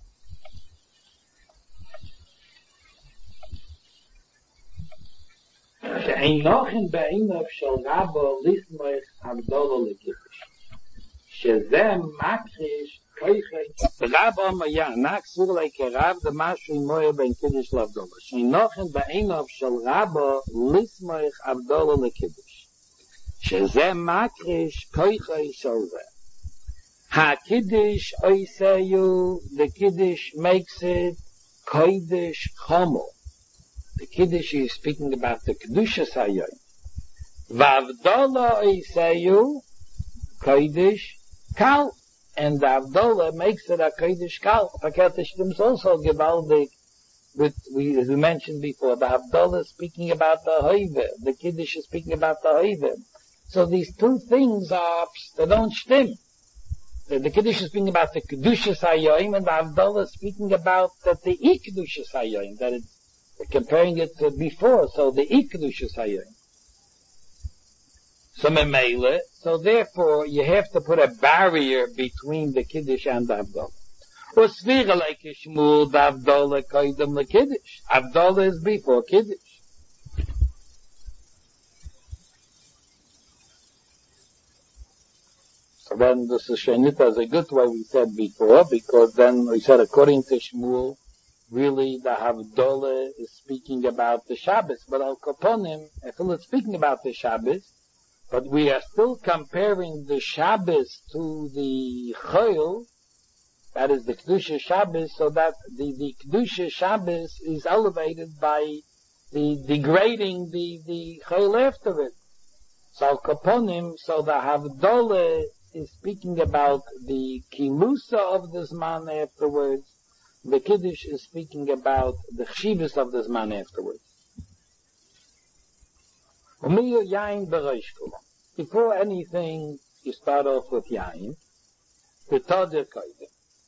שאין נוחן בעיניו של רבו לסמוך הבדולו לקידוש. שזה מקריש כויכי רבו אומר יענק סור לי כרב דמשהו מויר בין קידוש לבדולו. שאין נוחן בעיניו של רבו לסמוך הבדולו לקידוש. שזה מקריש כויכי של זה. הקידוש עושה the Kiddush makes it kodesh chomo. The Kiddush is speaking about the Kedusha Sayoy. Vavdola Isayu Kodesh Kal. And the Avdola makes it a Kodesh Kal. Fakatishtim is also gewaldig, with, we, as we mentioned before, the Avdola is speaking about the Hoive. The Kiddush is speaking about the Hoive. So these two things are, they don't stem. The, the Kiddush is speaking about the Kedusha Sayoy, and the Avdola is speaking about that the I-Kedusha Sayoy, that it's comparing it to before, so the Ikkedush is Hayom. So Memele, so therefore you have to put a barrier between the Kiddush and the Havdalah. Or Svira like Shmuel, the Havdalah koydem the Kiddush. Havdalah is before Kiddush. So then the Soshenita is a good way we said before, because then we said according to Shmuel, really, the Havdalah is speaking about the Shabbos, but Al Kaponim, I feel it's speaking about the Shabbos, but we are still comparing the Shabbos to the Chayil, that is the Kedusha Shabbos, so that the, the Kedusha Shabbos is elevated by the degrading the, the Chayil after it. So Al Kaponim, so the Havdalah is speaking about the Kilusa of the Zman afterwards. The Kiddush is speaking about the chshivas of the Zman afterwards. Before anything, you start off with Yain. The Toder Koide.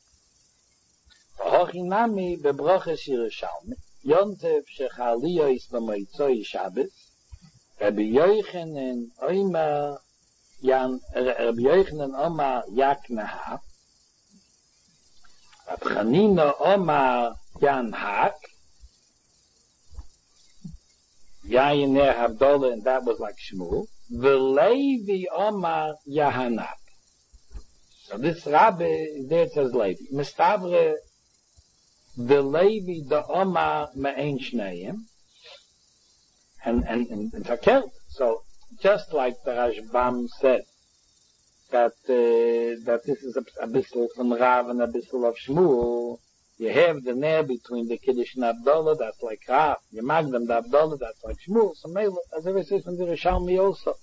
Hochinami bebroches Yerushalmi. Yontev shechaliyo is b'moitzoi Shabbos. Rabbi Yochanan Omer Yan Rabbi Yochanan Omer Yaknaha. Abchanina Omar Yan Hak, Yayin Ner Havdalah, and that was like Shmuel. V'Levi Omar Yahanak. So this Rabbi, there it says Levi. Mistavre, the Levi, the Omar Me'en Shneim, and, and, and, and Takel. So, just like the Rashbam said, that uh, that this is a, a bissel from Rav and a bissel of Shmuel, you have the nair between the Kiddush and Abdullah, that's like Rav. You mag them the Abdullah, that's like Shmuel. So maybe, as I says from the Rishalmi also.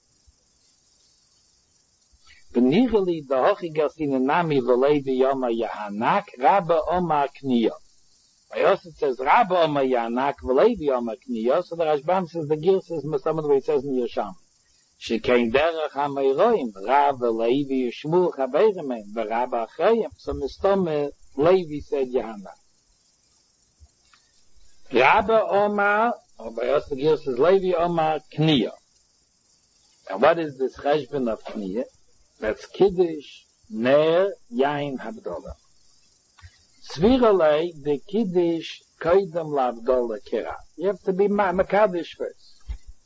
Benicheli the Hochigas in the Nami V'Levi Yoma Yahanak, Rabba Oma Kniya. By us it says Rabba Oma Yahanak, V'Levi Yoma Kniya, so the Rashbam says the Gil says, some of the way it says in Yerushalmi. Shekein derech ha-meiroim, Rav Levi Shmuel Chabeiremem, V'Rabba Achreim. So Mistome Levi said Yahanak. Rabba Omar, or by us the Gil says Levi Omar Kniya. And what is this cheshbon of Kniya? That's Kiddush, Ner, Yain, Havdalah. Sviralei, the Kiddush, Koidem, Lavdalah, Kera. You have to be Makadish first.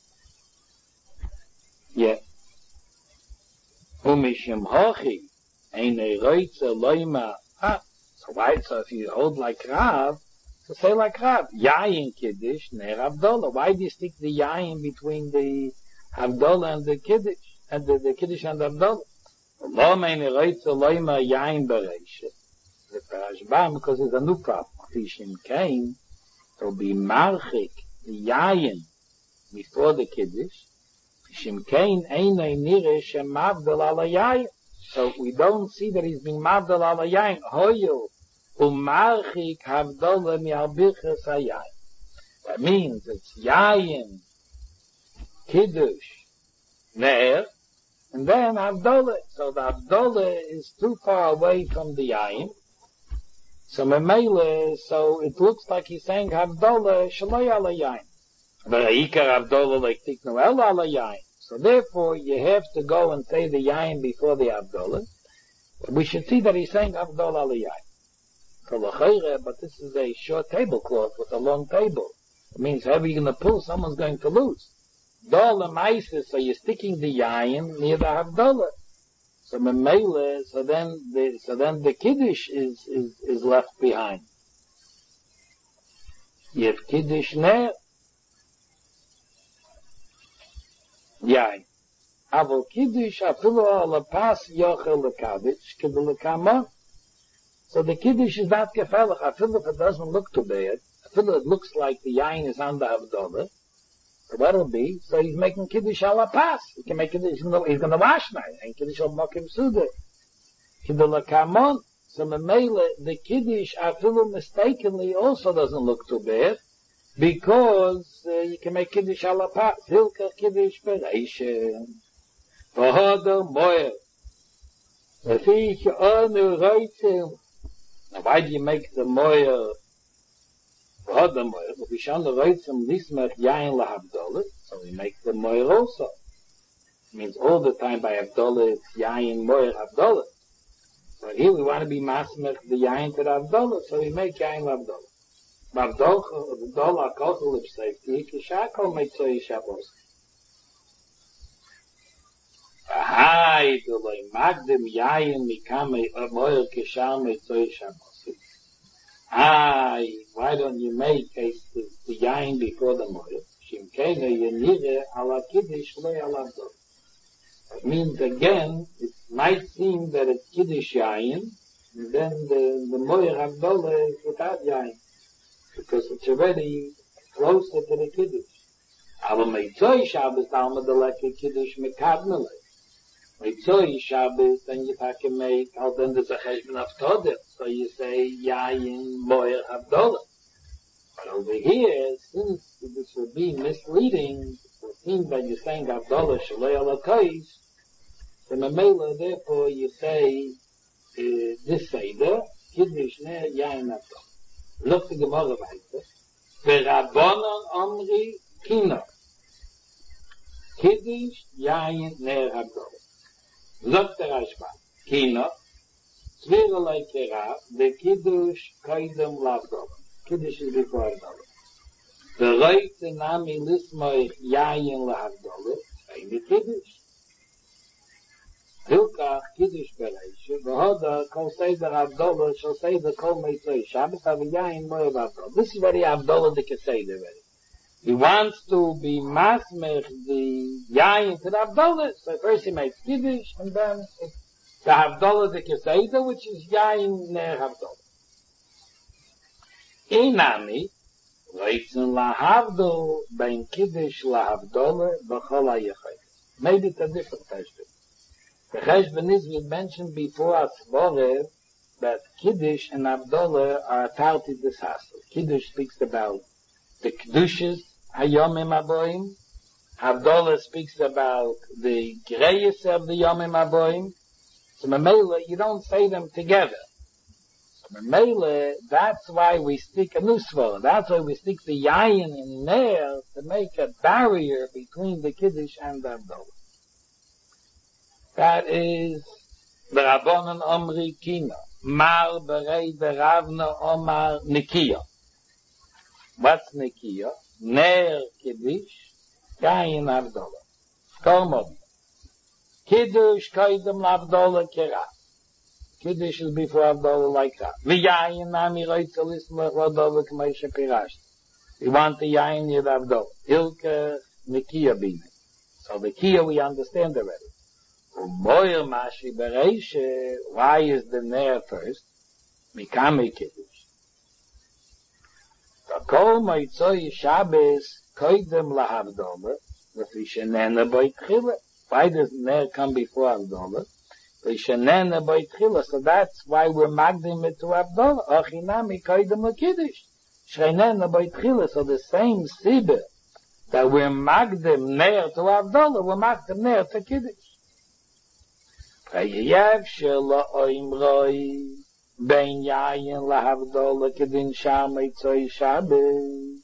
Yeah. Umishim Hochi, Eine Reutze, Loima. Ah, so why, so if you hold like Rav, so say like Rav. Yain Kiddush, Ner, Havdalah. Why do you stick the Yain between the Havdalah and the Kiddush, and the, the Kiddush and the Havdalah? Lo meine Reutze loima yain bereishe. The Rashbam, because it's a new problem. Fishim came to be marchik, the yain, before the Kiddush. Fishim came, einay nire shem mavdel ala yain. So we don't see that he's being mavdel ala yain. Hoyo, umarchik havdole mi albirches hayain. That means it's yain, Kiddush, ner, and then Havdalah. So the Havdalah is too far away from the Yain. So Memele, so it looks like he's saying Havdalah Shalai ala Yain. But Ikar Havdalah like Tiknu El ala Yain. So therefore you have to go and say the Yain before the Havdalah. But we should see that he's saying Havdalah ala Yain. So L'chayre, but this is a short tablecloth with a long table. It means however you're going to pull, someone's going to lose. Dola Maisis, so you're sticking the Yayin near the Havdalah. So Memele, so then the, so then the Kiddush is, is, is left behind. You have Kiddush Ner. Yayin. Aval Kiddush, afilu ala pas yochel lekadish, kiddu lekama. So the Kiddush is not gefällig. Afilu if it doesn't look too bad. Afilu it looks like the Yayin is on the Havdalah. So what'll be? So he's making Kiddush ala pas. He can make Kiddush, he's going to wash now. And Kiddush al mokim suda. Kiddush lakamon. So Memele, the Kiddush, afilu mistakenly, also doesn't look too bad. Because uh, you can make Kiddush ala pas. Hilka Kiddush bereishem. V'hodo moyer. V'fich onu reitzim. Now why do you make the moyer? V'hodo moyer. V'fich onu reitzim lismech yain lahavdolah. So we make the moyer also. It means all the time by Havdalah it's yain moyer havdalah. But here we want to be masmech the yain to the havdalah, so we make yain lahavdalah. Havdalah kochel of safety, kishakol meitzoi shabbos. Ahai, doloi magdim yayin mikame moyer kishal meitzoi shabbos. Ai, why don't you make a, the, the yayin before the moyer? Shimkene yenire ala kiddush le ala havdalah. It means again, it might seem that it's kiddush yayin, and then the, the moyer havdalah is without yayin. Because it's already closer to the Kiddush. Aber Meitzoi Shabbos Alma Deleke Kiddush Mekadmele. Meitzoi Shabbos, then you have to make, oh, then there's a Cheshbon of Todel. So you say, Yayin Moyer Havdalah. But over here, since this would be misleading, it seems that you're saying Havdalah Shalei Ala Kois, the Memela, therefore you say, uh, this Seder, Kiddush Ner Yayin Havdalah. Look the Gemara weiter. V'Rabbanan Omri Kina. Kiddush Yayin Ner Havdalah. Look the Rashbam. Kina. Zviralei Kera. The Kiddush Koidem Lavdalah. Kiddush is before Havdalah. The right the Nami Lismoich Yayin Lahavdalah. Say the Kiddush. Hilkach Kiddush Bereishe, V'hoda Kol Seder Havdalah shall say the Kol Meitzoi Shabbos have a Yayin Moyer Havdalah. This is very Havdalah the Keseder already. He wants to be masmech the Yayin to the Havdalah, so first he makes Kiddush, and then it's the Havdalah the Keseder, which is Yayin Ner Havdalah. Inami, Leitzen lahavdo, bein kiddush lahavdole, b'chol ha'yechayim. Maybe it's a different cheshbon. The cheshbon is, we mentioned before as Svorev, that Kiddush and Havdalah are tarti des hassel. Kiddush speaks about the Kedushas, Hayomim Aboim. Havdalah speaks about the Greyes of the Yomim Aboim. So Mamela, you don't say them together. So Mamela, that's why we stick a nusvah. That's why we stick the Yayin in there to make a barrier between the Kiddush and the Havdalah. That is the Rabbanon Omri Kina. Mar berei beravna Omar Nikiya. What's Nikiya? Ner Kiddush, Yayin Havdalah. Kolmod. Kiddush koidem l'Havdalah kera. Kiddush is before Havdalah like that. V'yayin nami roitza lismach l'Havdalah k'may shepirash. We want the Yayin yid Havdalah. Hilke Nikiya bine. So the Kiya we understand already. Moyer Mashi Bereishe, why is the Ner first? Mikame Kiddush. Kol Moitzoi Shabbos Koidem LaHavdalah, V'Shenena Boitchila. Why does Ner come before Havdalah? V'Shenena Boitchila. So that's why we're magdim it to Havdalah. Ochinami Koidem LaKiddush. Shenena Boitchila. So the same Sibir that we're magdim Ner to Havdalah, we're magdim Ner to Kiddush. Chayev shelo oimroi ben yayin lahavdalah kedin sham eitzoi Shabbos.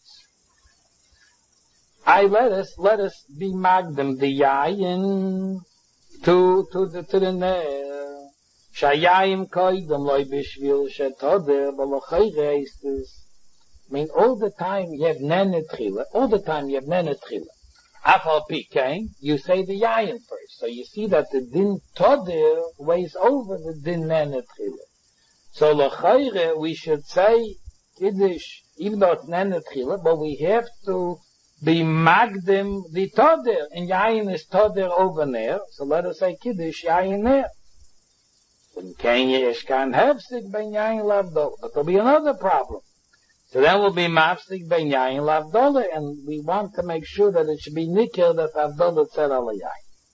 I let us let us be magdem the yayin to to the to the ner. Shayayim koidem loy bishvil shetoder b'lochayre is this. I mean, all the time you have nenet chila. All the time you have nenet chila. Afal Pikain, you say the Yayin first. So you see that the Din Todir weighs over the Din Nenet Chila. So L'chayre, we should say Kiddush, even though it's Nenet Chila, but we have to be Magdim the Todir. And Yayin is Todir over there. So let us say Kiddush, Yayin there. When Kenya is can't have sick ben Yayin Lavdol. But there'll be another problem. So then we'll be mafsik ben yayin l'Havdalah, and we want to make sure that it should be nikir that Havdalah said al yayin.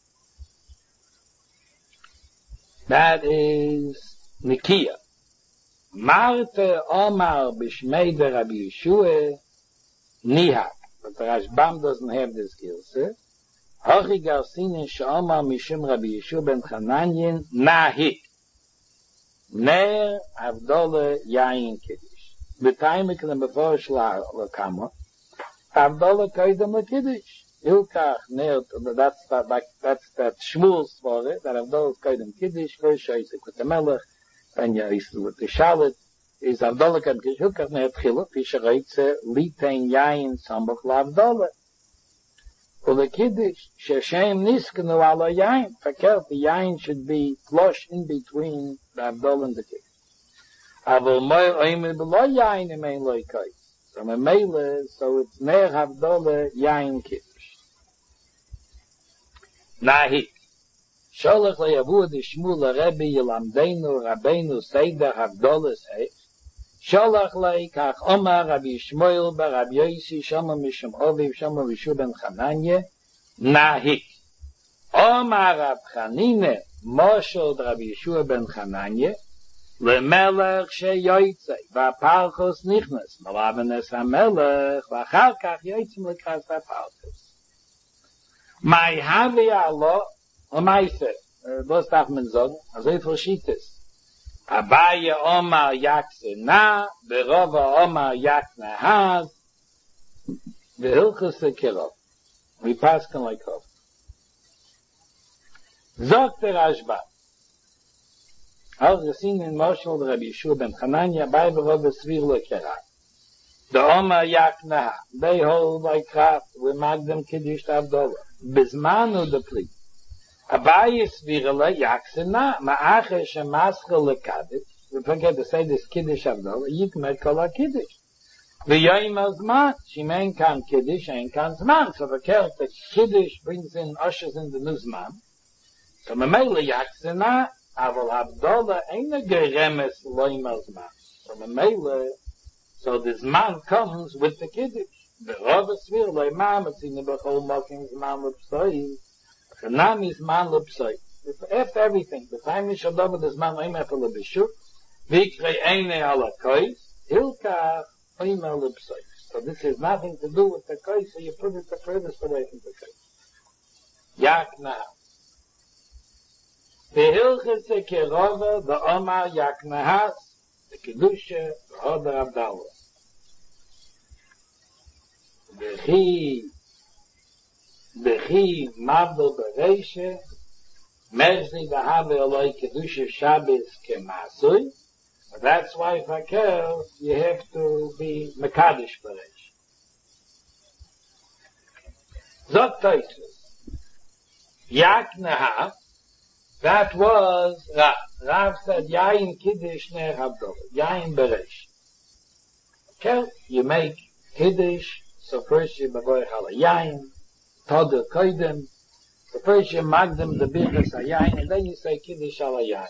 That is nikia. Marte Omar b'shmei de Rabbi Yeshua nihak. But the Rashbam doesn't have this gilse. Hochi garsinin she'omar mishum Rabbi Yeshua ben Chananyin nahik. Ner Havdalah yayin kiddush. The time we can before Shla Lakama, Havdalah Koidem LaKiddush. Ilkach Ner, that's that, like, that's that Shmuel Svore, that Havdalah Koidem Kiddush, first Shoyzik with the Melech, then Yaisel with the Shalit, is Havdalah Koidem Kiddush, Ilkach Ner Tchila, Pisha Reitze, Litein Yayin Sambach LaHavdalah. For the Kiddush, Sheshem Niskanu Ala Yayin, Fakert, the Yayin should be flush in between the Havdalah and the Kiddush. Avol moy oimed below yayin im ein loy kai. So me mele, so it's ner Havdalah yayin kiddush. Nahi. Sholach le'yavud Shmuel Rebbe Yilamdeinu Rabbeinu Seider Havdalah say. Sholach le'kach Omar Rabbi Shmuel bar Rabbi Yosi Shama Mishum Oviv Shama Rishu ben Chananya. Nahi. Omar Rab Chanine Moshel Rabbi Yeshua ben Chananya. למלך שיוצא, והפרחוס נכנס, מלאבנס המלך, ואחר כך יוצאים לקראת הפרחוס. מה יהווה עלו, ומה יצא? לא סתף מנזון, אז איפה שיטס? אביי אומר יקסה נא, ברוב אומר יקנה אז, והלכס לקרוב. ויפסקן לקרוב. זאת הרשב"א. Als we zien in Moshel de Rabbi Yeshua ben Chananya, bij bijvoorbeeld Svir Kera. De Oma Yakna, they hold by kraft, we mag them Kiddush Havdalah. Bizmanu de Pli. Abaye Svir le Yaksena, Ma'ache Shemaschel le Kaddish. We forget to say this Kiddush Havdalah, Yikmet Kol HaKiddush. V'yoyim al-Zman, Shimein kan Kiddush, Ein kan Zman. So the character Kiddush brings in ushers in the new Zman. So Mamele Yaksena, Aval Havdalah ain't a geremes loim al zman. So Mamele, So this man comes with the kiddush. The Rava Svir, like Mam, it's in the Bechol Mokim, is man l'psoi. Chanami is man l'psoi. After everything, the time we shall double this man, oim efer l'bishuk, vikre eine ala kois, hilka oim el l'psoi. So this has nothing to do with the kois, so you put it the furthest away from the kois. Yak nahas. The hilchas the kerova, the omar yak nahas, the kedusha, the hodar abdallah. Bechi, Bechi, Mabel Bereisha, Mezli Bahave Eloi Kedusha Shabbos Kemasui. That's why if I care, you have to be Mekadosh Bereisha. Zot Toisus. Yak Nahaf, that was Rav. Rav said, Yain Kiddush Ner Havdalah, Yain Bereisha. Okay, you make Kiddush. So first you bagoy hala yain, toda koidem. So first you magdem the birchas hayain, and then you say kiddush hala yain.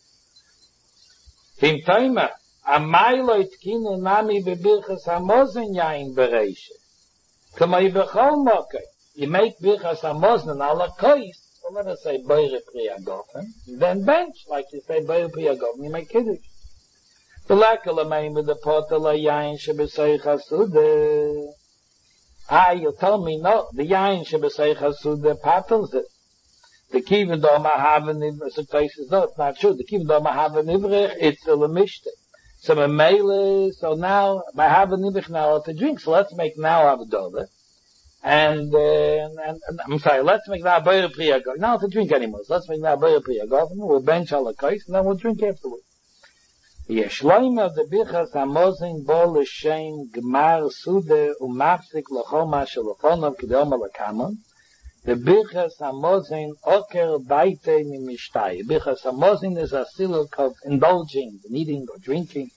Tim taima, amaylo itkinu nami bebirchas hamozen yain bereishe. Kamay bechol mokay. You make birchas hamozen ala kois, so let us say boire priyagofen, then bench, like you say boire priyagofen, you make kiddush. Belakal amayim with the potel hayain shebesoich hasude. Ah, you tell me, no, the yain shebesei chasud, the patels it. The kivin do mahaven ivrech, so places, no, it's not true. The kivin do mahaven ivrech, it's a lemishte. So a mele, so now, mahaven ivrech now to drink, so let's make now avdola. And, uh, and, and, I'm sorry, let's make now boyer priyagov, not to drink anymore, so let's make now boyer priyagov, and we'll bench all the kais, and then we'll drink afterwards. Yeshloim of the bichas hamozin bo l'shem gmar sude umapsik l'chol ma shelefonov k'dom alakamon. The bichas hamozin oker baite mimishtai. Bichas hamozin is a siluk of indulging, eating or drinking.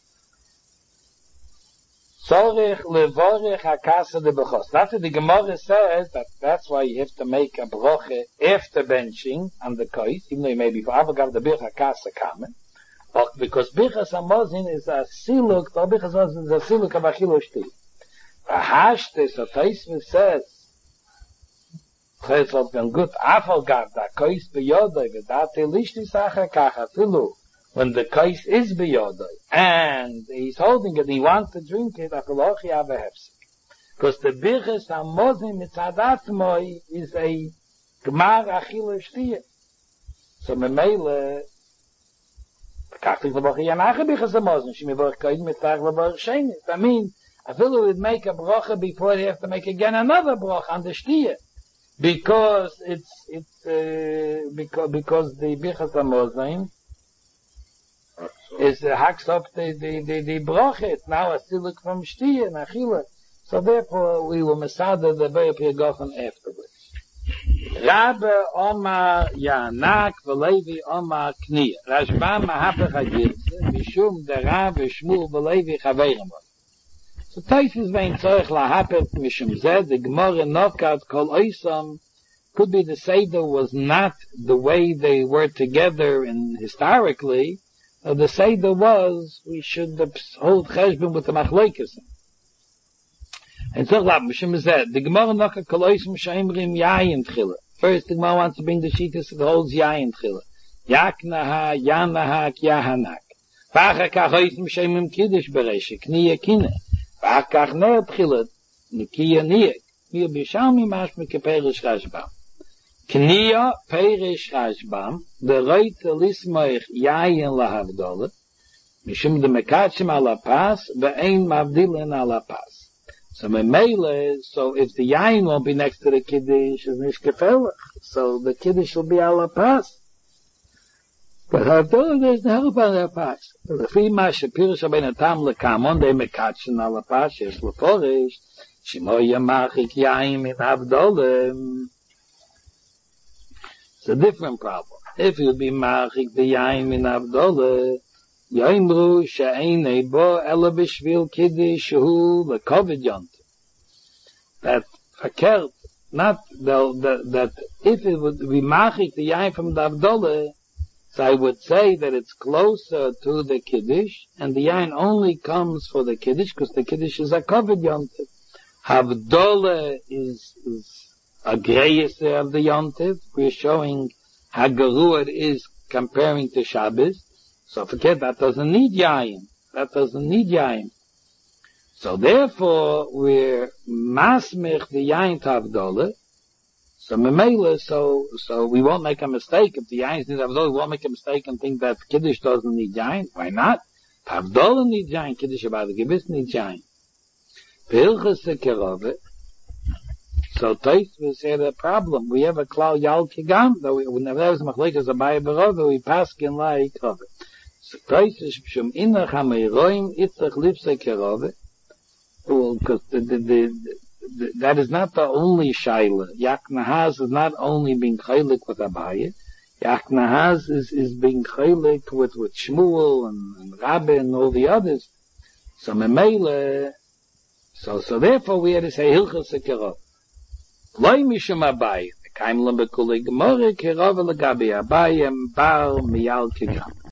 Sorech levorech hakasa de bechos. That's what the Gemara says, that that's why you have to make a broche after benching on the kois, even though you may be for avagav the birch hakasa kamen. But because Bichas Hamozin is a siluk, or Bichas Hamozin is a siluk of Achilo Shti. V'hashte, so Taisvus says, says what been good, Afalgav, da kois beyodoi, v'date lishti sacha kacha filu, when the kois is beyodoi, and he's holding it, he wants to drink it, Afilochi avehefsik. Because the Bichas Hamozin mitzadatmoi is a Gmar Achilo Shti. So Memele, Kachtig leborch yanache bichas hamozin, she mevorch koid mitach leborch shenis. I mean, I feel it would make a brocha before they have to make again another brocha on the shtiya. Because it's, it's, uh, because, because the bichas hamozin is the hacks up the, the, the, the brocha. It's now a siluk from shtiya and achila. So therefore we will masada the very piagofen afterwards. Rabbe Omar Yanak v'Levi Omar Kniya. Rashbam mahapech hagirze, mishum de Rabbe Shmuel v'Levi chaverim. So Taisus vein tzorech lahapech mishum zeh, the Gemara knockout kol oisam, could be the Seder was not the way they were together in historically, uh, the Seder was, we should hold cheshbon with the machlokes. And so, the Gemara Nocha Koloisim Shaimrim Yayin Tchila. First, the Gemara wants to bring the Shittas that holds Yayin Tchila. Yaknaha, Yanahak, Yahanak. Vachakach Hoisim Shaimrim Kiddush Bereisha, Kniya Kine. Vachakach Ner Tchila, Nikiya Niyek. Mir Bishalmi Mashme Keperish Rashbam. Kniya Perish Rashbam, the Reut Lismoich Yayin Lahavdolet, Mishum de Mekachim ala Pas, Ve'ein Mavdilin ala Pas. So Memele, so if the yain won't be next to the kiddush, is nish kefelach. So the kiddush will be ala pas. But Havdalah, there's no help on that pas. The Fima Shapirish Rabbeinu Tam Lekamon, they mekachin ala pas, yes leforish, Shimoya Machik Yain in Havdalah. It's a different problem. If you'd be Machik the Yain in Havdalah, Yoimru she'einei bo ela b'shvil kiddush hu lekovid yont. That verkehrt, not that, that, that if it would be machik the yain from the Havdalah, So I would say that it's closer to the Kiddush, and the yain only comes for the Kiddush, because the Kiddush is a covered yontif. Havdalah is, is a greater of the yontif. We're showing how gerua it is comparing to Shabbos. So forget, that doesn't need yain. That doesn't need yain. So therefore, we're masmich the yain to Havdalah. So memela, so, so we won't make a mistake. If the yain needs Havdalah, we won't make a mistake and think that Kiddush doesn't need yain. Why not? If Havdalah needs yain, Kiddush about the Gewiss needs yain. Pilchus Kerove. So Tosfos had a problem. We have a klal yal kigam, though we never have some machlekes Abaye berove, we paskin like Kerove. So Tosfos shum inach hameroim itzach lipse Kerove. Well, because the, the, the, the, that is not the only shaila. Yak Nahaz is not only being chaylik with Abaye. Yak Nahaz is, is being chaylik with, with Shmuel and, and Rabbi and all the others. So memele, so, so therefore we had to say Hilchos Kerove. Loi mishum Abaye. Kaim lo bekulig more Kerove legabi Abaye bar miyal kigam.